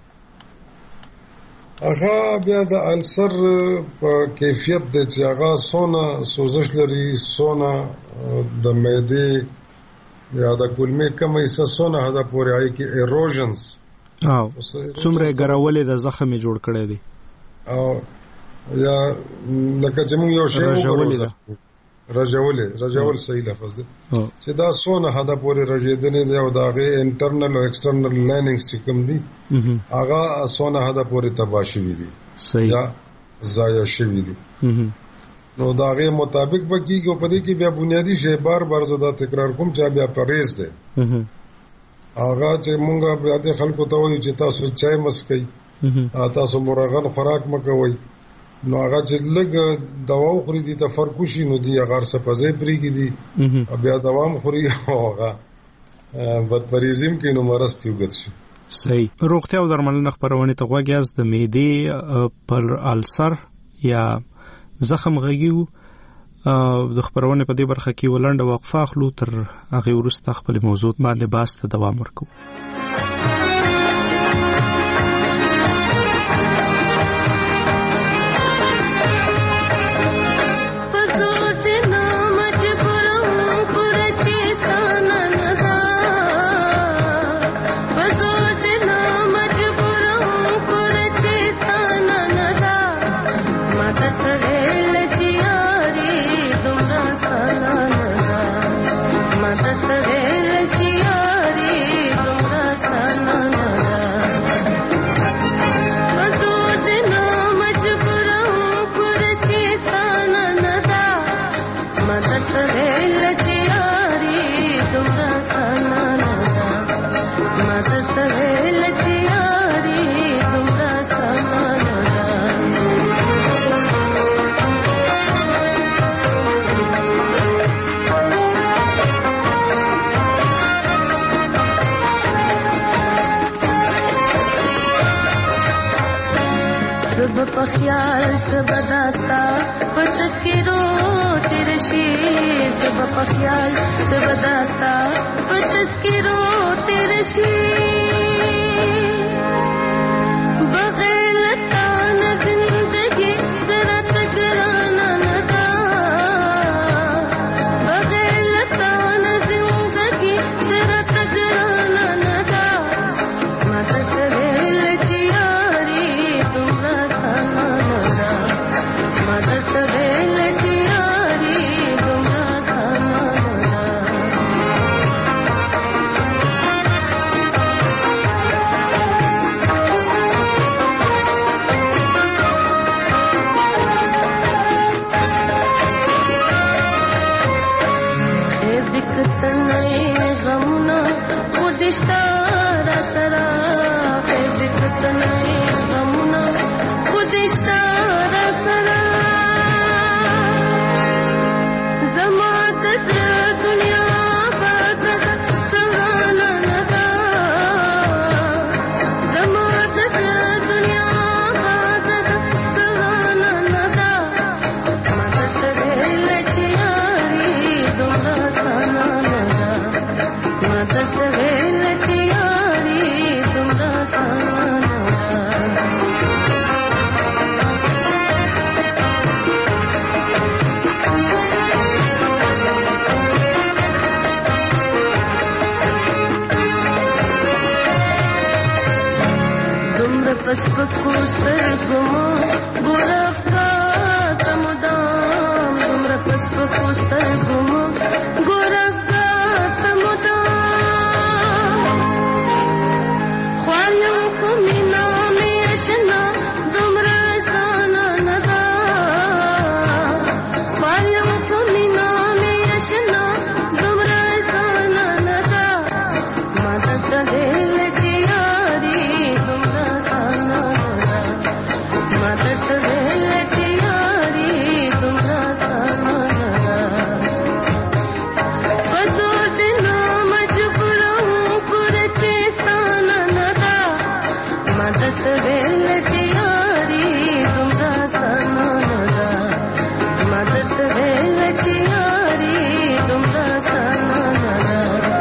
هغه بیا د السر په کیفیت د چې هغه سونه سوزش لري، سونه د معدې یا د کولمې کومه حصہ سونه هدا پورې آی کې ایروژنز او څومره ګرولې د زخم جوړ کړي دي او یا لکه چې موږ یو شی وګورو رجولې رجول صحیح لفظ دی چې دا سونه هدا پورې رجیدنې دی او دا غي انټرنل او ایکسټرنل لینینګز چې کوم دي هغه سونه هدا پورې تباشي وي دي صحیح یا ضایع شوی دي. نو دا غي مطابق به کیږي په دې کې بیا بنیادی شی بار بار زدا تکرار کوم چې بیا پرهیز دی. هغه چې مونږه بیا د خلکو ته وایي چې تاسو چای مسکئ، تاسو مرغن خوراک مکوئ، نو هغه چې لږ دوا خوري دي ته فرق وشي نو دی هغه سپځې پریږي دي بیا دوا خوري هغه بدپریزم کې نو مرستي وګت شي. صحیح. روغتیا او درملنه خبرونه ته غوږی از د معدې پر السر یا زخم غږیو د خبرونه په دې برخه کې ولنډه وقفه اخلو، تر هغه وروسته خپل موضوع باندې باس ته دوام ورکوو. پخیال سبداستا پچسکرو تیرشی سب پخیال سبداستا پچسکرو تیرشی بغیر تان زندگی ذرا تگرانا ندا پسپکوستر گمو گورفتا تمدام دومره پسپکوستر گمو گورفتا تمدام خوایم خمینا میشنا دومره سانا ندا خوایم خمینا میشنا دومره سانا ندا مدد دل چیاری دومره سانا ندا مدد دل چیاری دومره سانا ندا بسو دنو مجبورم پر چیستانا ندا مدد دل چیاری دومره سانا ندا مدد دل چیاری دومره سانا ندا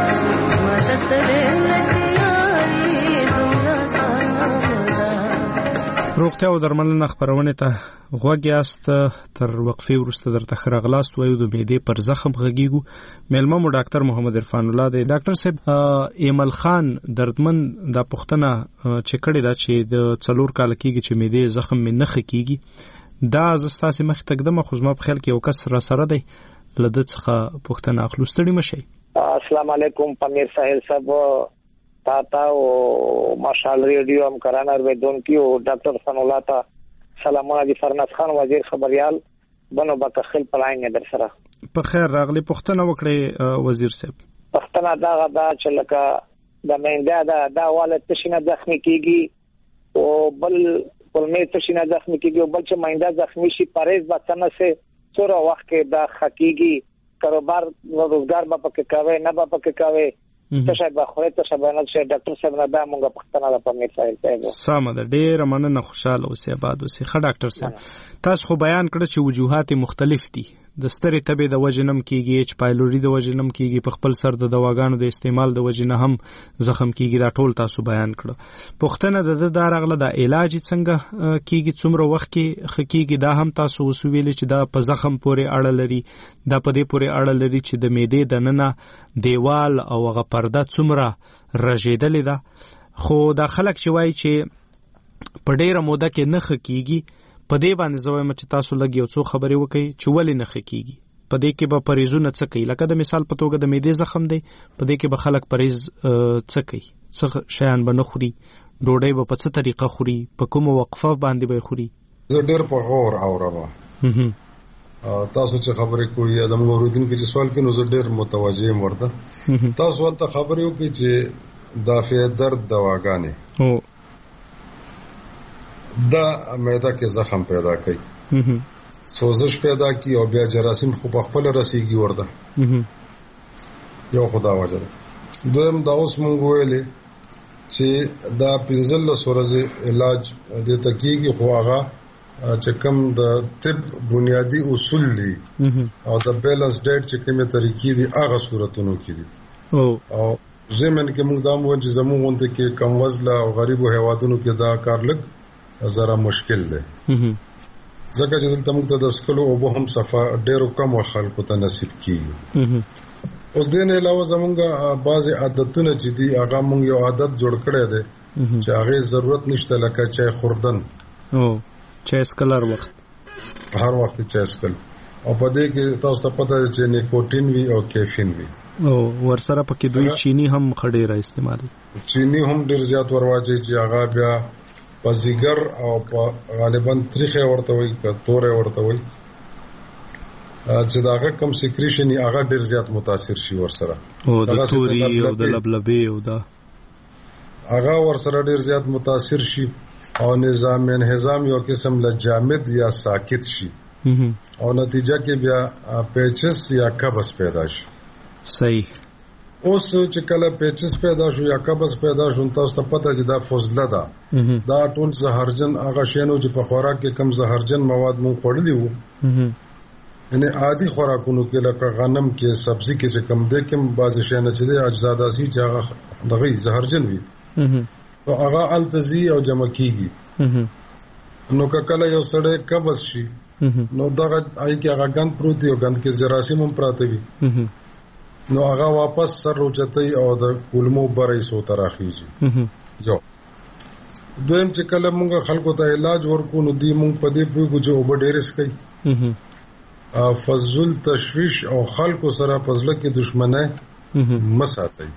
مدد دل چیاری دومره سانا ندا. روغتیا او درملنه خبرونه ته غوږ یاست. تر وقفې وروسته درته ښه راغلاست وایو. د معدې پر زخم غږیږو. میلمه مو ډاکټر محمد عرفان الله دی. ډاکټر صاحب ایمل خان دردمن دا پوښتنه چې کړې ده چې د څلور کال کېږي چې معدې زخم مې نه ښه کېږي. دا زه ستاسې مخې ته ږدم خو زما په خیال کې یو کس راسره دی له ده څخه پوښتنه اخلو. ستړي مه شئ. السلام علیکم پامیر ساحل صاحب تا تا او ماشال ریډیو هم کرانه ورودونکو ډاکټر حسن الله تا سلامونه دي. فرناز خان وزیر خبريال بنو بکخل پلاین در سره په خیر راغلی. پوښتنه وکړئ وزیر صاحب. پښتنه دا غدا چې لکه د مینده دا دا والد تشینه زخمی کیږي او بل پلمې تشینه زخمی کیږي او بل چې مینده زخمی شي پرهیز بچنه سه څوره وخت کې دا حقيقي کاروبار روزګار به پکې کاوه نه به پکې کاوه تشه به خوره تشه به نه شه. ډاکټر صاحب نه دا مونږه پښتنه د پامیر ساحل صاحب سم ده. ډېر مننه. خوشاله اوسئ آباد اوسئ. ښه ډاکټر صاحب تاسو خو بیان کړ چې وجوهات مختلف دي. د سترې تبې د وجې نم کېږي، ایچ پایلوري د وجې نم کېږي، په خپل سر د دواګانو د استعمال د وجې نه هم زخم کېږي. دا ټول تاسو بیان کړ. پوښتنه د ده دا راغله د علاج څنګه کېږي، څومره وخت کې ښه کېږي. دا هم تاسو وسویلې چې دا په زخم پورې اړه لري. دا په دې پورې اړه لري چې د معدې دننه دیوال او هغه پرده څومره رژېدلې ده. خو دا خلک چې وایي چې په ډېره موده کې نه ښه کېږي، په دې باندې زه وایم چې تاسو لږ یو څو خبرې وکړئ چې ولې نه ښه کېږي. په دې کې به پرهیزونه څه کوي؟ لکه د مثال په توګه د معدې زخم دی، په دې کې به خلک پرهیز څه کوي؟ څه شیان به نه خوري؟ ډوډۍ به په څه طریقه خوري؟ په کومه وقفه باندې به خوري؟ زه ډېر په غور اورم تاسو چې خبرې کوئ یا زموږ اوریدونکو چې سوال کوي نو زه ډېر متوجه یم ورته. تاسو ولته خبرې وکړئ چې دافع درد دواګانې دا معده کې زخم پیدا کوي، سوزش پیدا کوي او بیا جراثیم خو په خپل رسیږي ورته. یو خدا وجه ده. دویم دا اوس مونږ ویلې چې دا پنځلس ورځې علاج د تکیږي خو هغه چې کوم د طب بنیادی اصول دي او د بیلانس ډایټ چې کومه طریقې دي هغه صورتونو کې دي. او زمين کې موږ دا مو چې زموږ غونډه کې کم وزله او غریبو هیوادونو کې دا کار لګ زره مشکل دی. ځکه چې دلته موږ ته د سکلو او به هم صفه ډېرو کم خلکو ته نصیب کیږي. اوس دین علاوه زمونږه بعضی عادتونه چې دي هغه موږ یو عادت جوړ کړی دی چې هغه ضرورت نشته، لکه چای خوردن او چای اسکل هر وخت هر وخت چای اسکل او په دې کې تاسو ته پته ده چې نیکوټین وی او کیفین وی او ورسره پکې دوی چینی هم خډې را استعمالي. چینی هم ډیر زیات ورواچي چې هغه بیا په زیګر او په غالبا تریخه ورته وي کتوره ورته وي چې داغه کم سیکریشن هغه ډیر زیات متاثر شي ورسره او د توري او د لبلبي او دا هغه ورسره ډیر زیات متاثر شي او نظام انهضام یو قسم له جامد یا ساکت شي او نتیجه کې بیا پیچس یا قبض پیدا شي. صحیح. اوس چې کله پیچس پیدا شو یا قبض پیدا شو تاسو ته پته چې دا فضله ده، دا ټول زهرجن هغه شینو چې په خوراک کې کم زهرجن مواد مونږ خوړلي وو، یعنی عادي خوراکونو کې لکه غنم کې سبزي کې چې کم ده کوم بعض شینه چې اجزاداسي چې هغه دغه زهرجن وي او هغه التزي او جمع کیږي. نو کله یو سړی قبض شي نو دغه آی کې هغه غند پروت دی او غند کې جراثیم هم پراته وي، نو هغه واپس سر روچتای او د کولمو برای سو تراخیږي. یو دویم چې کله موږ خلکو ته علاج ورکو نو دی موږ په دې پوهیږو چې اوبه ډېرې څښئ، فضل تشویش او خلکو سره په زړه کې دښمنۍ مه ساتئ،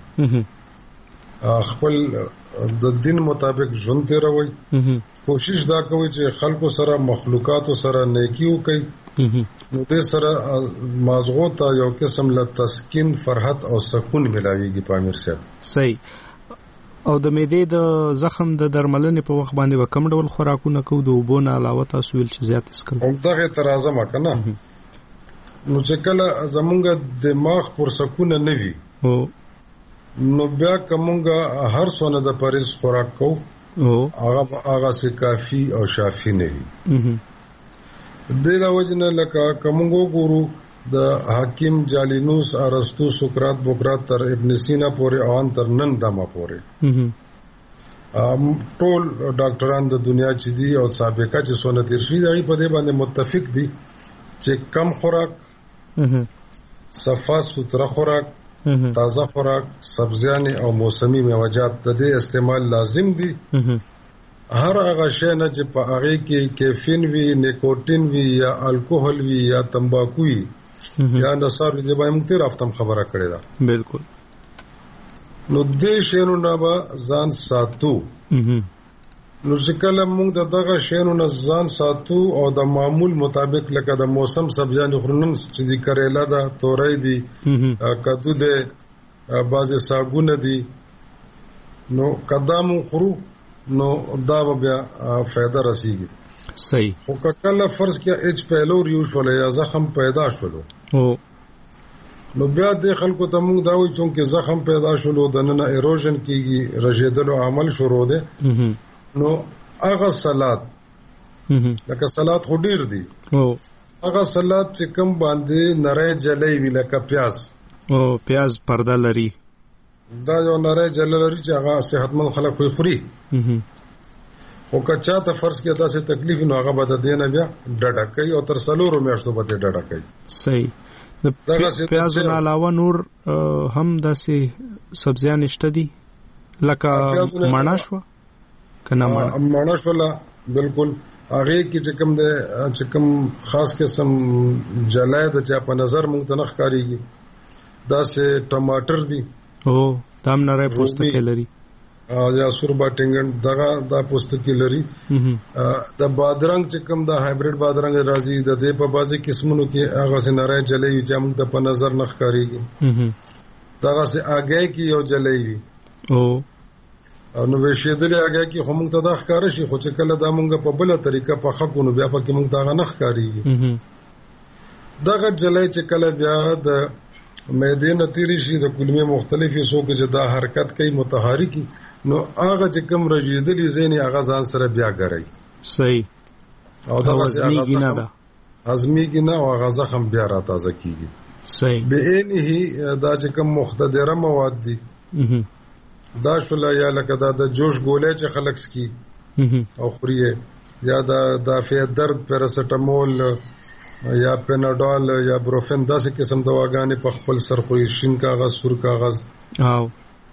خپل د دین مطابق ژوند تیروئ، کوشش دا کوئ چې خلکو سره مخلوقاتو سره نیکی وکړئ، نو دې سره مازغو ته یو قسم له تسکین، فرحت او سکون ملاویږي په امیر صاحب. صحیح. او د معدې د زخم د درملنې په وخت باندې به کوم ډول خوراکونه کوو؟ د اوبو نه علاوه تاسو ویل چې زیات اسکل همدغه ترازه ما کنه، نو چې کله زمونږ دماغ پر سکون نه وي نو بیا کومګه هر څونه د پریز خوراک کو هغه هغه سي کافی او شافی نه وي. د لا وجنه لکه کومګو ګورو د حکیم جالینوس، ارسطو، سقراط، بوکرات تر ابن سینا پورې او تر نن دمه پورې ټول ډاکټران د دنیا چې دي او سابقه چې سونه تیر شي دغه په دې باندې متفق دي چې کم خوراک، صفا سوتره خوراک، تازه خوراک، سبزیان او موسمی میوجات د دې استعمال لازم دي. هر هغه شی نه چې په هغه کې کیفین وی، نیکوټین وی یا الکوهول وی یا تمباکو وی یا نصاب دې باندې موږ تیر هفته خبره کړې ده. بالکل. نو دې شیانو نه به ځان ساتو. نو ځکه موږ د دغه شیانو نه ځان ساتو او د معمول مطابق لکه د موسم سبزیان خورنن چې د کریلا ده، تورای دي، کدو ده، بعضې ساګونه دي، نو قدام خورو نو دا بیا فائدہ رسیږي. صحیح. خو کله فرض کې اچ پیلوریو شول یا زخم پیدا شولو نو بیا د خلکو ته موږ دا وایو چې زخم پیدا شولو د نن ایروژن کیږي، رژیدلو عمل شروع ده، نو هغه سلاد لکه سلاد خو ډیر دي، هغه سلاد چې کم باندې نری جلې وی لکه پیاز او پیاز پرده لري، دا یو نری جلې لري چې هغه صحتمند خلک خو خوري. او کچا ته فرض کې داسې تکلیف نو هغه بد دینه بیا ډډه کوي او تر سلورو میاشتو به ډډه کوي. صحیح. د پیاز نه علاوه نور هم داسې سبزیان شته دي لکه مڼه شو کنه مڼه شولا، بالکل هغه کې چې کوم د چې کوم خاص قسم جلای د چا په نظر مونږ ته نخ کاریږي، دا سه ټماټر دي او دام نری پوستکی لري، یا سوربا ټینګن دغه دا پوستکی لري، د بادرنګ چې کوم د هایبریډ بادرنګ راځي د دې په بازي قسمونو کې هغه سه نری جلای چې موږ ته په نظر نخ کاریږي، دغه سه اگې کې یو جلای وي او نو وشیدلې هغه کې هم ته د ښکار شي، خو چې کله دا مونږ په بل طریقه په خکو نو بیا پکې مونږ دا نه ښکاریږي. دغه جلای چې کله بیا د معدې نتیری شي د کلمې مختلفې سو کې چې دا حرکت کوي متحرکی، نو هغه چې کوم رژیدلې زینې هغه ځان سره بیا ګرځي. صحیح. او دا هضمي نه ده، هضمي نه او هغه زخم بیا را تازه کیږي. صحیح. به انه دا چې کوم مختدره مواد دي دا شولا یا لکه دا د جوش ګولې چې خلک سکی او خوري، یا دا دافع درد پیراسټامول یا پیناډول یا بروفن داسې قسم دواګانې په خپل سر خوري، شین کاغذ، سور کاغذ، او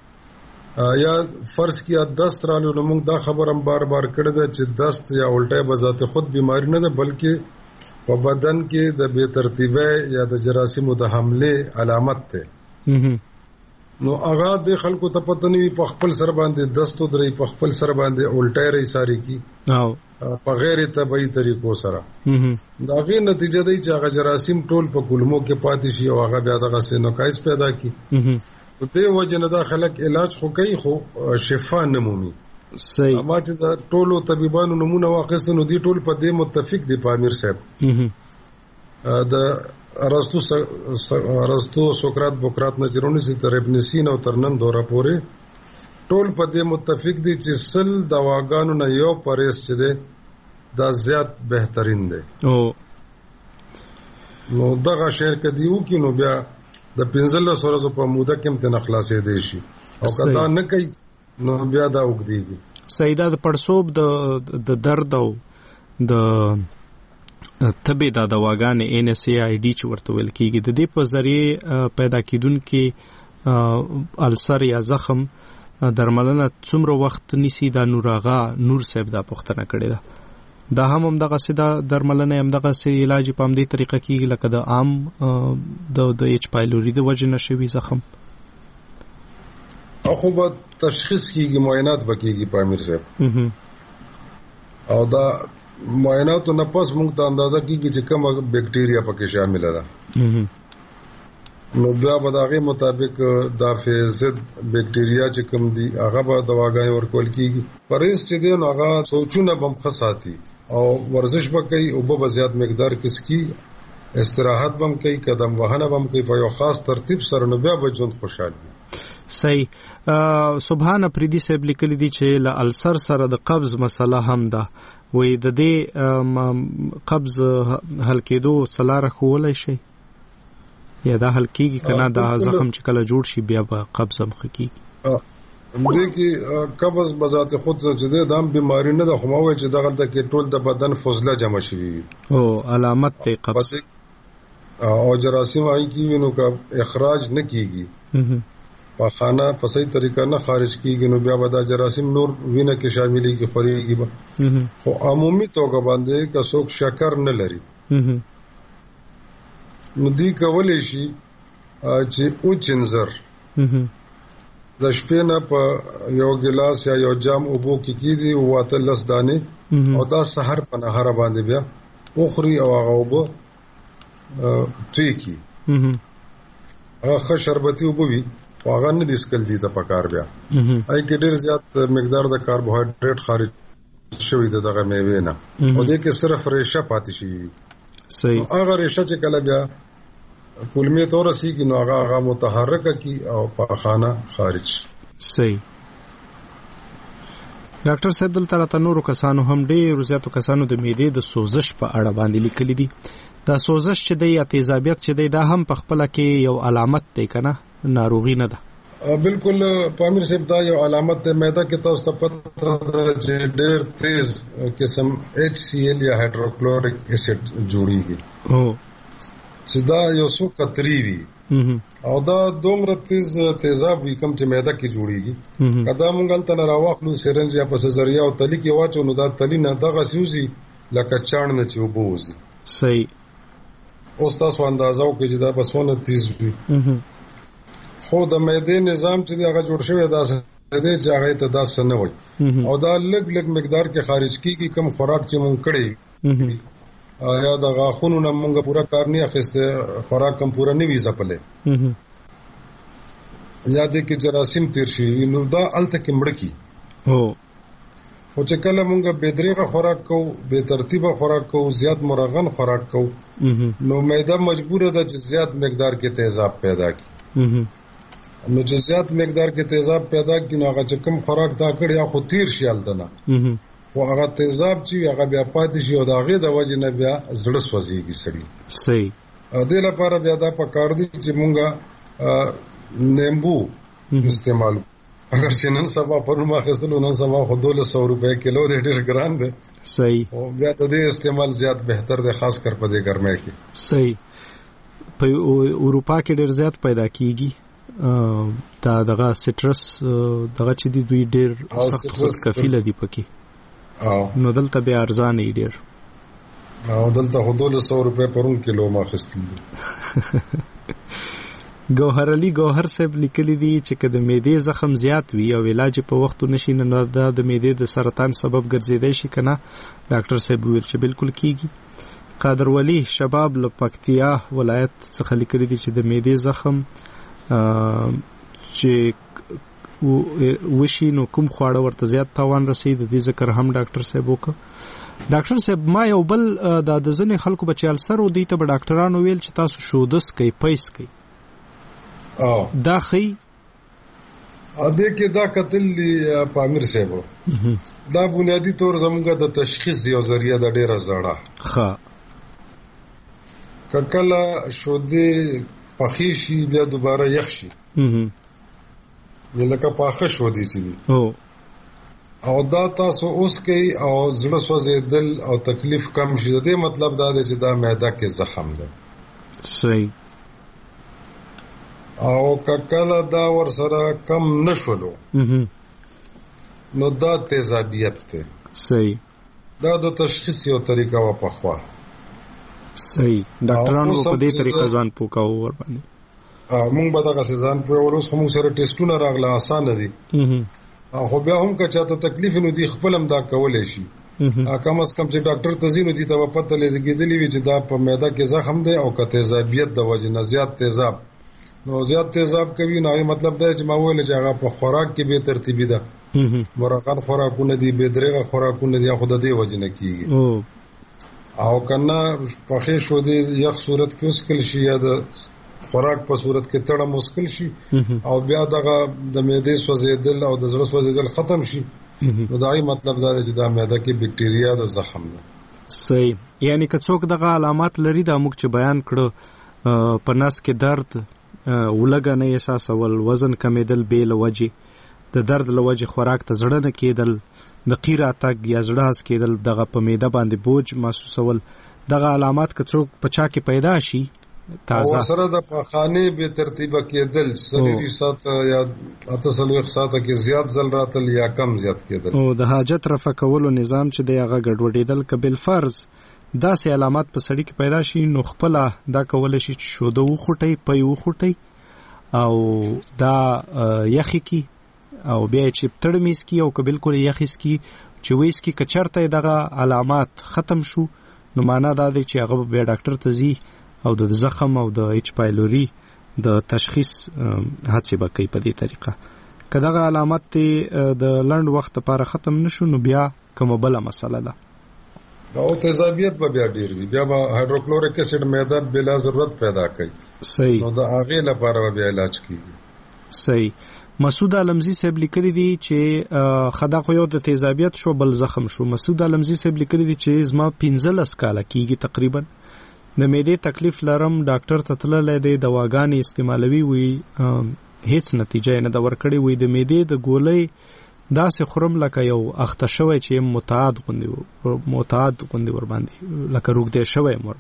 یا فرض کیا دست رالو نو موږ دا خبر هم بار بار کړی ده چې دست یا الټه به ذات خود بیماری نه ده بلکې په بدن کې د بے ترتیبۍ یا د جراثیمو د حمله علامت ده. نو هغه د خلکو ته پته نه وي په خپل سر باندې دستو درې په خپل سر باندې الټه ری ساری کی او په غیر طبيعي طریقو سره دا غي نتیجه دی چې هغه جراثیم ټول په کلمو کې پاتې شي او هغه بیا دغه سينوکایس پیدا کی. په دې وجه نه دا خلک علاج خو کوي خو شفا نه مومي. صحیح. اما چې دا ټولو طبيبانو نمونه واخیستنو دي ټول په دې متفق دي په امیر صاحب. د ارسطو ارسطو سقراط بوکرات نظرونه سي تر ابن سینا او تر نن دوره پورې ټول په دې متفق دي چې سل دواګانو نه یو پرېس چې ده دا زیات بهترین دی. او نو دغه شعر کدی و کې نو بیا د پنځلس ورځې په موده کې امتحان خلاصې دی شي او کدا نه کوي نو بیا دا وګديږي. سیدا د پړسوب د د درد او د تبه د دواګانې ان اس ای ډی چې ورته ویل کیږي د دې په ذریعه پیدا کیدونکو السر یا زخم درملنه څومره وخت نیسی دا نوراغا نور صاحب دا پوښتنه کړې ده. دا هم هم دغه سیده درملنه هم دغه سي علاج په همدې طریقه کېږي لکه د عام د د ایچ پایلوري د وجه نشوي زخم. خو به تشخیص کیږي، معاینات وکړي په امیر صاحب، او دا معایناتو نه پس موږ ته اندازه کیږي چې کومه بیکټیریا پکې شامل ده. نو بیا به د هغې مطابق دا فیضد بیکټیریا چې کوم دي هغه به دواګانې ورکول کیږي. پرهیز چې دی نو هغه سوچونه به هم ښه ساتي او ورزش به کوي، اوبه به زیات مقدار کې څښي، استراحت به هم کوي، قدم وهنه به هم کوي په یو خاص ترتیب سره، نو بیا به ژوند خوشحال وي. صحیح. سبحان افریدي صاحب لیکلی دي چې له السر سره د قبض مسله هم ده، وایي د دې قبض حل کېدو څه لاره ښوولی شي یا دا حل کېږي که نه؟ دا زخم چې کله جوړ شي بیا به قبض هم ښه کېږي. دې کې قبض بذات خود چې دی دا هم بیماري نه ده، خو ما وایي چې دغلته کې ټول د بدن فضله جمع شوي وي او علامت دی قبض او جراثیم آئی کېږي، نو که اخراج نه کېږي په خانه په صحیح طریقه نه خارج کېږي، نو بیا به دا جراثیم نور وینه کې شاملېږي، خورېږي به. خو عمومي توګه باندې که څوک شکر نه لري نو دی کولی شي چې اوچ انځر د شپې نه په یو ګلاس یا یو جام اوبو کې کېږدي او اتلس دانې، او دا سحر په نهاره باندې بیا وخوري او هغه اوبه توی کړي. هغه ښه شربتي اوبه وي، خو هغه نه دي څښل دي ته پکار. بیا هغې کې ډېر زیات مقدار د کاربوهایډریټ خارج شوي د دغه میوې نه، او دې کې صرف ریشه پاتې شوي وي. صحیح. هغه ریشه چې کله بیا کولمې ته ورسېږي نو هغه هغه متحرکه کړي او په خانه خارج. صحیح. ډاکټر صاحب دلته راته نورو کسانو هم ډېرو زیاتو کسانو د معدې د سوزش په اړه باندې لیکلي دي. دا سوزش چې دی یا تیزابیت چې دی دا هم په خپله کې یو علامت دی که نه؟ ناروغي نه ده. بالکل پامیر صاحب دا یو علامت دی. معده کې تاسو ته پته ده چې ډېر تیز قسم ایچ سی ایل یا هایدروکلوریک اسید جوړیږي چې دا یو څو قطرې وي او دا دومره تیز تیزاب وي کوم چې معده کې جوړیږي. که دا موږ هلته نه راواخلو سرنج یا په سزریا او تلي کې واچو نو دا تلي نه دغسې وځي لکه چاڼ نه چې اوبه وځي. صحیح. اوس تاسو اندازه وکړئ چې دا به څونه تیز وي. خو د معدې نظام چې دی هغه جوړ شوی داسې دی چې هغې ته داسې نه وایي، او دا لږ لږ مقدار کې خارج کېږي. کوم خوراک چې مونږ کړی یا د غاښونو نه مونږ پوره کار نه اخیستی، خوراک هم پوره نه وي ځپلی، یا دې کې جراثیم تیر شي، نو دا هلته کې مړه کي. خو چې کله مونږ بې دریغه خوراک کوو، بې ترتیبه خوراک کوو، زیات مرغن خوراک کوو، نو معده مجبوره ده چې زیات مقدار کې تیزاب پیدا کړي. نو چې زیات مقدار کې تیزاب پیدا کړي نو هغه چې کوم خوراک دا کړی خو تیر شي هلته نه، خو هغه تیزاب چې هغه بیا پاتې شي او د هغې د وجې نه بیا زړه سوځېږي سړي. صحیح. دې لپاره بیا دا پکار دي چې مونږ نیمبو استعمالو. اگر چې نن سبا پرون اخیستلو نن سبا خو دولس سوه روپۍ کیلو دی، ډېر ګران دی. صحیح. او بیا د دې استعمال زیات بهتر دی، خاص کر په دې ګرمۍ کې. صحیح. په اروپا کې ډېر زیات پیدا کیږي دا دغه سټرس دغه چې دی دوی ډېر سخت خودکفیله دي پکې، نو دلته بیا ارزانه یې ډېر، او دلته خو دولس سوه روپۍ پرون کیلو ما اخیستل دي. ګوهر علي ګوهر صاحب لیکلی دي چې که د معدې زخم زیات وي او علاج په وخت نشي نه دا د معدې د سرطان سبب ګرځېدی شي که نه؟ ډاکټر صاحب وویل چې بالکل کیږي. قادر ولی شباب له پکتیا ولایت څخه لیکلی دي چې د معدې زخم چې وشي نو کوم خواړه ورته زیات تاوان رسوي، د دې ذکر هم ډاکټر صاحب وکړه. ډاکټر صاحب ما یو بل د ځینې خلکو به چې السر و دوی ته به ډاکټرانو ویل چې تاسو شودس کوئ، پیس کوئ، دا ښایي؟ دې کې دا کتل دي پامیر صاحب، دا بنیادی طور زموږ د تشخیص یو ذریعه ده ډېره زړه. ښه. که کله شودې پخې شي بیا دوباره یخ شي، لکه پاخه شودې چې دي، او دا تاسو اوس کوي او زړه سوځېدل او تکلیف کم شي، د دې مطلب دا دی چې دا معده کې زخم ده. صحیح. او کله دا ور سره کم نشولو نو دا تیزابیت ته صحیح دا د تشخیص یو طریقه و په خوا صحیح ډاکټرانو په دې طریقه ځان پوکاو ور باندې مونږ به دا ځان په ولوس هم سره ټیسټونه راغله اسانه دي خو بیا هم که چاته تکلیف نو دی خپل هم دا کولای شي کم از کم چې ډاکټر تزینو دي ته پته لګیدلی وي چې دا په معده کې زخم دی او که تیزابیت د وجې نه زیات تیزاب نو زیات تیزاب کوي نو مطلب دا چې ما ویل چې هغه په خوراک کې به ترتیبي ده مرغان خوراکونه دي به درېغه خوراکونه دي خو د دې وجې نه کیږي او کنه په خې شو دي یخ صورت کې اسکل شي یا د خوراک په صورت کې تړه مشکل شي او بیا دغه د معدې سوځیدل او د زړه سوځیدل ختم شي نو دا ای مطلب دا چې دا معده کې بکټیریا د زخم ده صحیح یعنی که څوک دغه علامات لري دا موږ چې بیان کړو په نس کې درد ولګه نه احساسول وزن کمیدل بیل وجه د درد لوجه خوراک ته زړه نه کېدل د قیرا تک یا زړه اس کېدل دغه په معده باندې بوج محسوسول دغه علامات که څوک پچا کې پیدا شي تازه سره د پخانه به ترتیبه کېدل سریری سات یا اتصلوخ ساته کې زیات زل راتل یا کم زیات کېدل او د حاجت رفع کولو نظام چې د هغه ګډوډېدل کبل فرض دا سه علامات په سړی کې پیدا شي نو خپل دا کول شي چې شوده وخټي پي وخټي او دا یخی کی او بیا چې تړمیس کی او که بالکل یخیس کی چې وېس کی کچرته دغه علامات ختم شو نو معنا دا دی چې هغه بیا ډاکټر ته ځي او د زخم او د ایچ پایلوري د تشخیص هڅه وکړي په دې طریقه کداغه علامات ته د لند وخت لپاره ختم نشو نو بیا کوم بل مسله ده او تیزابیت به بیا ډیر وي بیا به هایدروکلوریک اسید معده بلا ضرورت پیدا کوي صحیح نو د هغه لپاره بیا علاج کیږي صحیح مسعود علمزی صاحب لیکلی دی چې خدا خو یو د تیزابیت شو بل زخم شو مسعود علمزی صاحب لیکلی دی چې زما پنځه لس کاله کیږي تقریبا د معدې تکلیف لرم ډاکټر ته تللی دی دواګانې استعمالوي وي هیڅ نتیجه نه دا ورکړې وي د معدې د ګولۍ داسې خورم لکه یو اخته شوی چې متعاد غوندې متعاد غوندې ور باندې لکه روږدی شوی ور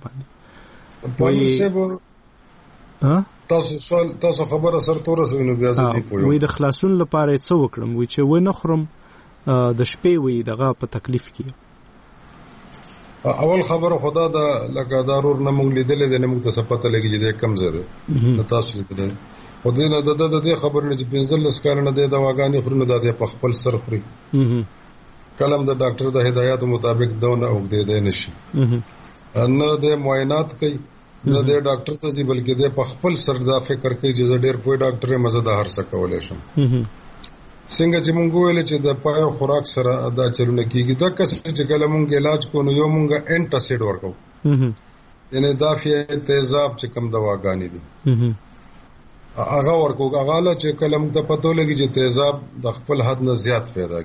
باندې تاسو سوال تاسو خبره سره تورسوي نو بیا زه دی پوهیم وي د خلاصون لپاره څه وکړم وي چې و نه خورم د شپې وي دغه په تکلیف کې اول خبره خدا دا لکه دارور نه مونږ لیدلې د نه مونږ ته پته لګي چې د کم زره د تاسو لیدل خو دې نه د د دې خبر نه چې پنځل لس کال نه د دواګانې خورنه د په خپل سر خوري کلم د ډاکټر د هدایت مطابق دونه او دې دې نشي نه د معاینات کوي نه د ډاکټر ته ځي بلکې د په خپل سر دا فکر کوي چې ډېر پوی ډاکټر مزه د هر څه کولای شم څنګه چې مونږ ویل چې د پای خوراک سره دا چلونه کیږي دا کس چې کله مونږ علاج کو نو یو مونږه انټاسید ورکو یعنی دافع تیزاب چې کم دواګانې دي هغه ورکو هغه لا چې کله مونږ ته پته لګي چې تیزاب د خپل حد نه زیات پیدا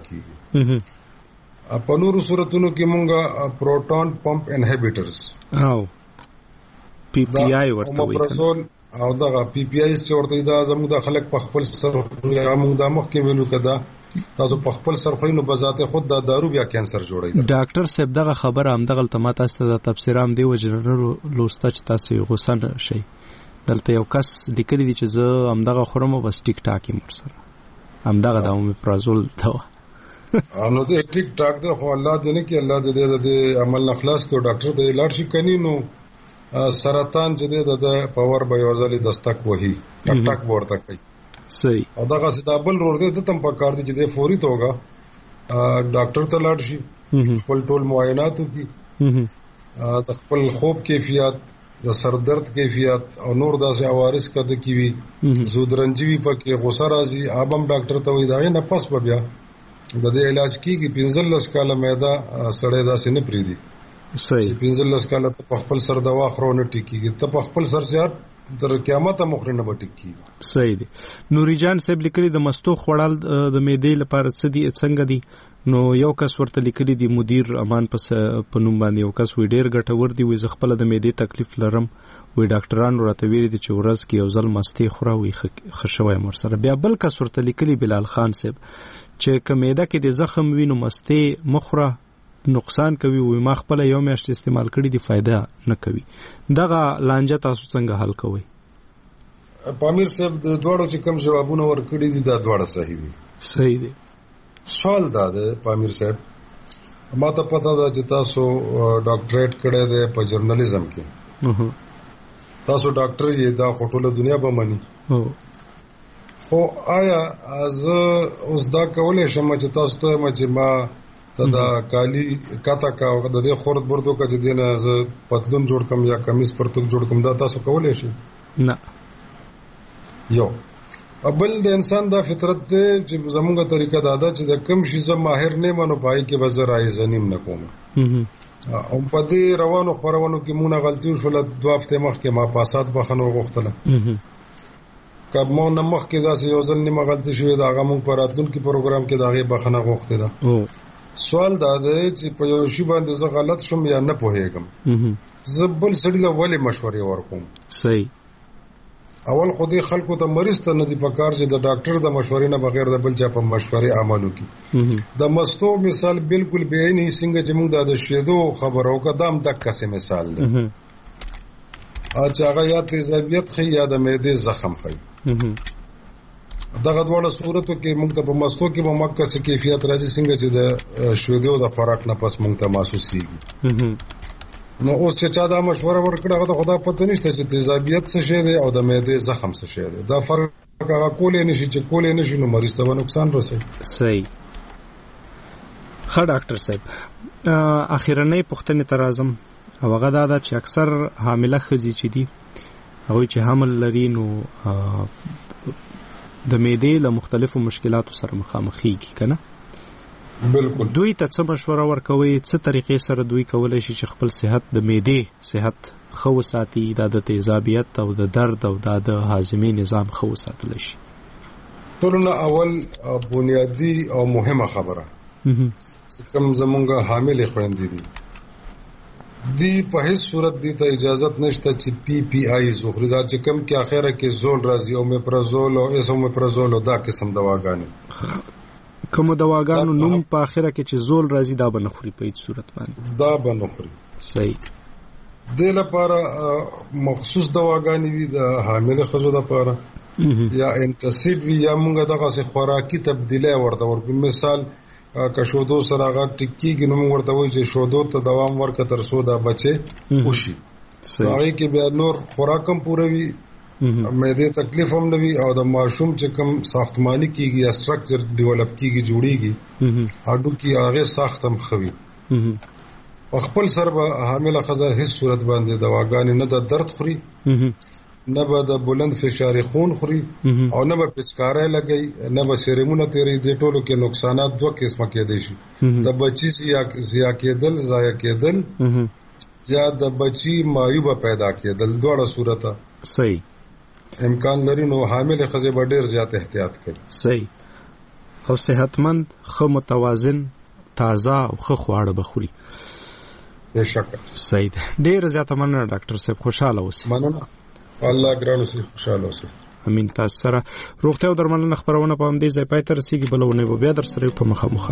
کیږي په نورو صورتونو کې مونږه پروټون پمپ انهبیټرز او پی پی آی ورته وایي او دغه پی پی آی چې ورته دا زموږ د خلک په خپل سر یا موږ د مخ کې ویلو کدا تاسو په خپل سر خو نو بذات خود دا دارو بیا کینسر جوړوي ډاکټر صاحب دغه خبره هم دغه تمه تاسو ته تفسیرام دی وجره لوسته چې تاسو غوسن شي دلته یو کس لیکلی دی چې زه هم دغه خورم بس ټیک ټاک مر سره هم دغه د اومیپرازول دوا نو ته ټیک ټاک دی خو الله دې نه کې الله دې دې عمل نخلاص کو ډاکټر دې لاړ شي کني نو سرطان چې د پاور به یوځلې دستک وਹੀ ټک ټک ورته کوي صحیح او دا غسدابل ور دې ته تم پکار دي چې د فوري توګه ډاکټر ته لاړ شي خپل ټول معاینات وکړي د خپل خوب کیفیت د سر درد کیفیت او نور داسې عوارض کده کی وي زودرنجوي پکې غوسه راځي ابم ډاکټر ته وای دا نه پس په بیا د دې علاج کیږي پنځل لس کاله معده سړې داسې نه پریدي صحیح پنځل لس کاله په خپل سر دوا خورونه ټیکيږي ته په خپل سر چار تر قیامت مخري نه بټیږي صحیح دي نوري جان صاحب لیکلي د مستو خوړل د معدې لپاره څه دي څنګه دي نو یو کس ورته لیکلي دی مدیر امان پس په نوم باندې یو کس وی ډیر ګټور دی وي ز خپل د معدې تکلیف لرم وی ډاکټرانو راته ویلي دي چې ورځ کې یو ځل مستي خوره وي خښوي مر سره بیا بل کس ورته لیکلي بلال خان صاحب چې کمیده کې د زخم وینو مستي مخره نقصان کوي وي ما خپل یو میاشت استعمال کړی دی فائدہ نه کوي دغه لانجه تاسو څنګه حل کوئ پامیر صاحب د دواړو چې کوم جوابونه ورکړي دي دا دواړه صحیح دي. صحیح دي. سوال دا ده پامیر صاحب، ما ته پته ده چې تاسو ډاکټریټ کړی دی په جرنالیزم کې. تاسو ډاکټر یې، دا خو ټوله دنیا به مني. خو آیا زه اوس دا کولی شم چې تاسو ته وایم چې ما ته دا کالي کاته کا او د دې خورد بردو کا چې دی نه زه پتلون جوړ کم یا کمیس پرتوک جوړ کم، دا تاسو کولی شئ؟ نه. یو بل د انسان دا فطرت دی چې زمونږه طریقه دا ده چې د کم شي زه ماهر نه منو پای کې به زه رایې زنیم نه کوم. او په دې روانو خپرونو کې مونږ غلطي وشوله، دوه هفتې مخکې ما پاسات بخښنه وغوښتله. که مو نه مخکې داسې یو ځل نیمه غلطي شوې ده، هغه مونږ په راتلونکي پروګرام کې د هغې بخښنه غوښتې ده. سوال دا دی چې په یو شي باندې زه غلط شم یا نه پوهېږم، زه بل سړي له ولې مشورې ورکوم؟ صحیح. اول خو دې خلکو ته مریض ته نه دي پکار چې د ډاکټر د مشورې نه بغیر د بل چا په مشورې عمل وکړي. د مستو مثال بالکل بې عیني څنګه چې موږ د شیدو خبره وکړه، دا هم دقسې مثال دی چې هغه یا تیزابیت ښیي یا د معدې زخم ښیي. دغه دواړه صورتو کې موږ ته په مستو کې به مقص کیفیت راځي څنګه چې د شیدو د خوراک نه پس موږ ته محسوسېږي. نو اوس چې چا دا مشوره ورکړه هغه ته خدا پته نشته چې تیزابیت څه شی دی او د معدې زخم څه شی دی. دا فرق هغه کولای نشي چې کولای نشي نو مریض ته نقصان رسوي. صحیح. ښه ډاکټر صاحب، اخیرنۍ پوښتنې ته راځم، او هغه دا ده چې اکثر حامله ښځې چې دي هغوی چې حمل لري نو د معدې له مختلفو مشکلاتو سره مخامخېږي که نه؟ بالکل. دوی ته څه مشوره ورکوي، څه طریقې سره دوی کولی شي چې خپل صحت د معدې صحت ښه وساتي، دا د تیزابیت او د درد او دا د هاضمې نظام ښه وساتلی شي؟ ټولو نه اول بنیادي او مهمه خبره چې کوم زمونږ حاملې خویندې دي، دی په هیڅ صورت دی ته اجازت نشته چې پی پی آی زخری دا چې کوم کې اخره کې زول راځي او میپرازول او اسومیپرازول او دا قسم دواګانې کوم دواګانو نوم په اخره کې چې زول راځي دا به نه خوري په هیڅ صورت باندې، دا به نه خوري. صحیح. دې لپاره مخصوص دواګانې وي د حامله ښځو لپاره یا انټاسیډ وي یا موږ دغه څه خوراکي تبدیلی ورته ورکړو. مثال که شودو سره هغه ټکېږي نو موږ ورته وایو چې شودو ته دوام ورکړه تر څو دا بچې وشي. هغې کې بیا نور خوراک هم پوره وي، معدې تکلیف هم نه وي، او د ماشوم چې کوم ساختماني کېږي یا سټرکچر ډیولپ کېږي جوړېږي هډوکي هغې ساخت هم ښه وي. په خپل سر به حامله ښځه هیڅ صورت باندې دواګانې نه د درد خوري، نه به د بلند فشار خون خوري، او نه به پچکاری لګي، نه به سیریمونه تیری. دې ټولو کې نقصانات دوه قسمه کېدای شي، د بچي ضیا کېدل، ضایع کېدل، یا د بچي معیوبه پیدا کېدل. دواړه صورته صحیح امکان لري. نو حامله ښځې به ډېر زیات احتیاط کوي. صحیح. او صحتمند، ښه متوازن، تازه او ښه خواړه به خوري. بېشکه. صحیح ده. ډېره زیاته مننه ډاکټر صاحب، خوشحاله اوسئ. مننه. الله ګران اوسئ، خوشحاله اوسئ. امین. تاسو سره روغتیا او درملنه خپرونه په همدې ځای پای ته رسېږي. بله اونۍ به بیا در سره په مخامخ.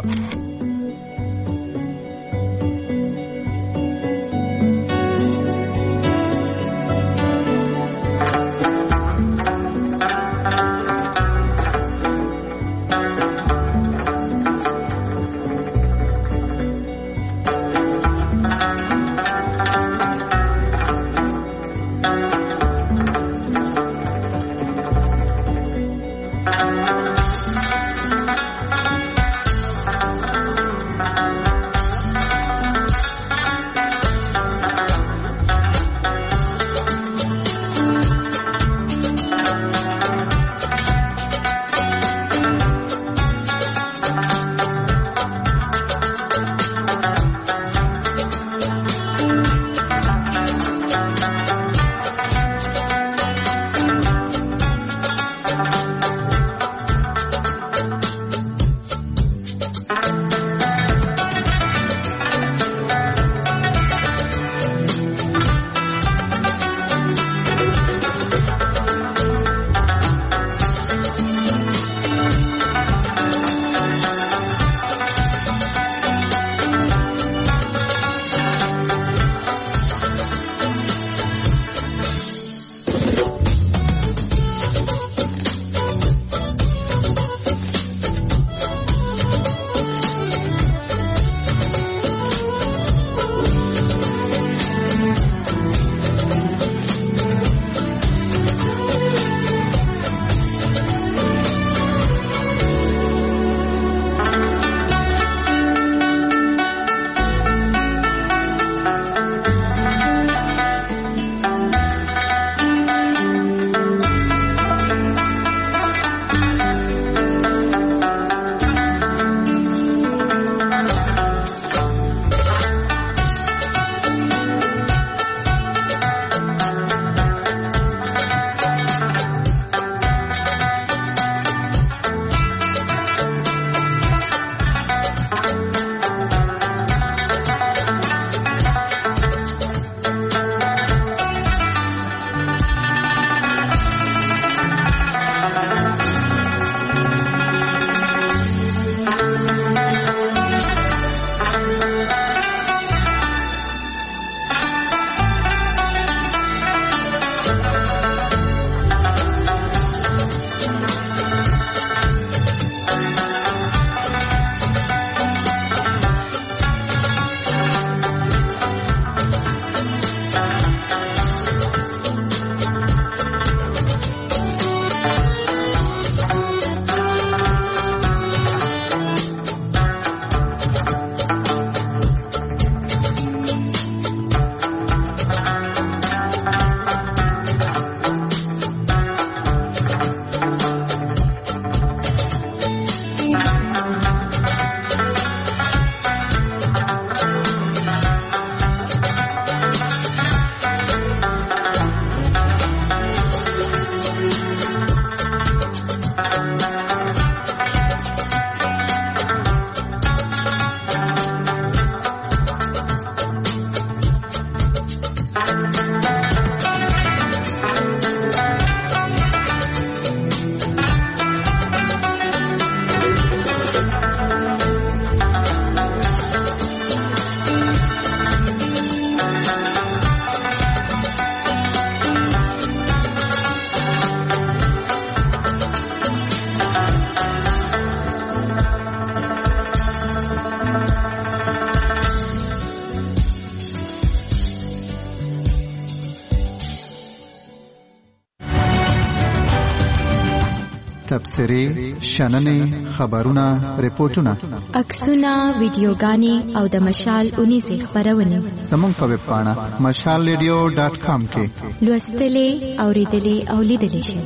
تبصرې شننې خبرونه ریپورتونه عکسونه ویډیوګانې او د مشال اونیزې خبرونه زموږ په ویب پاڼه مشال ریډیو ډاټ کام کې لوستلې اوریدلې او لیدلې شئ.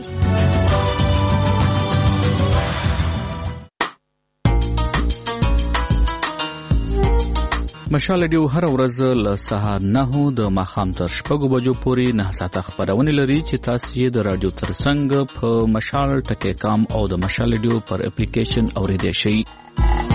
مشال ریډیو هر ورځ له سهار نهو د ماښام تر شپږو بجو پورې نه ساعته خبرونه لري چې تاسو یې د رادیو ترڅنګ په مشال ټکی کام او د مشال ریډیو پر اپلیکیشن اوریدئ شئ.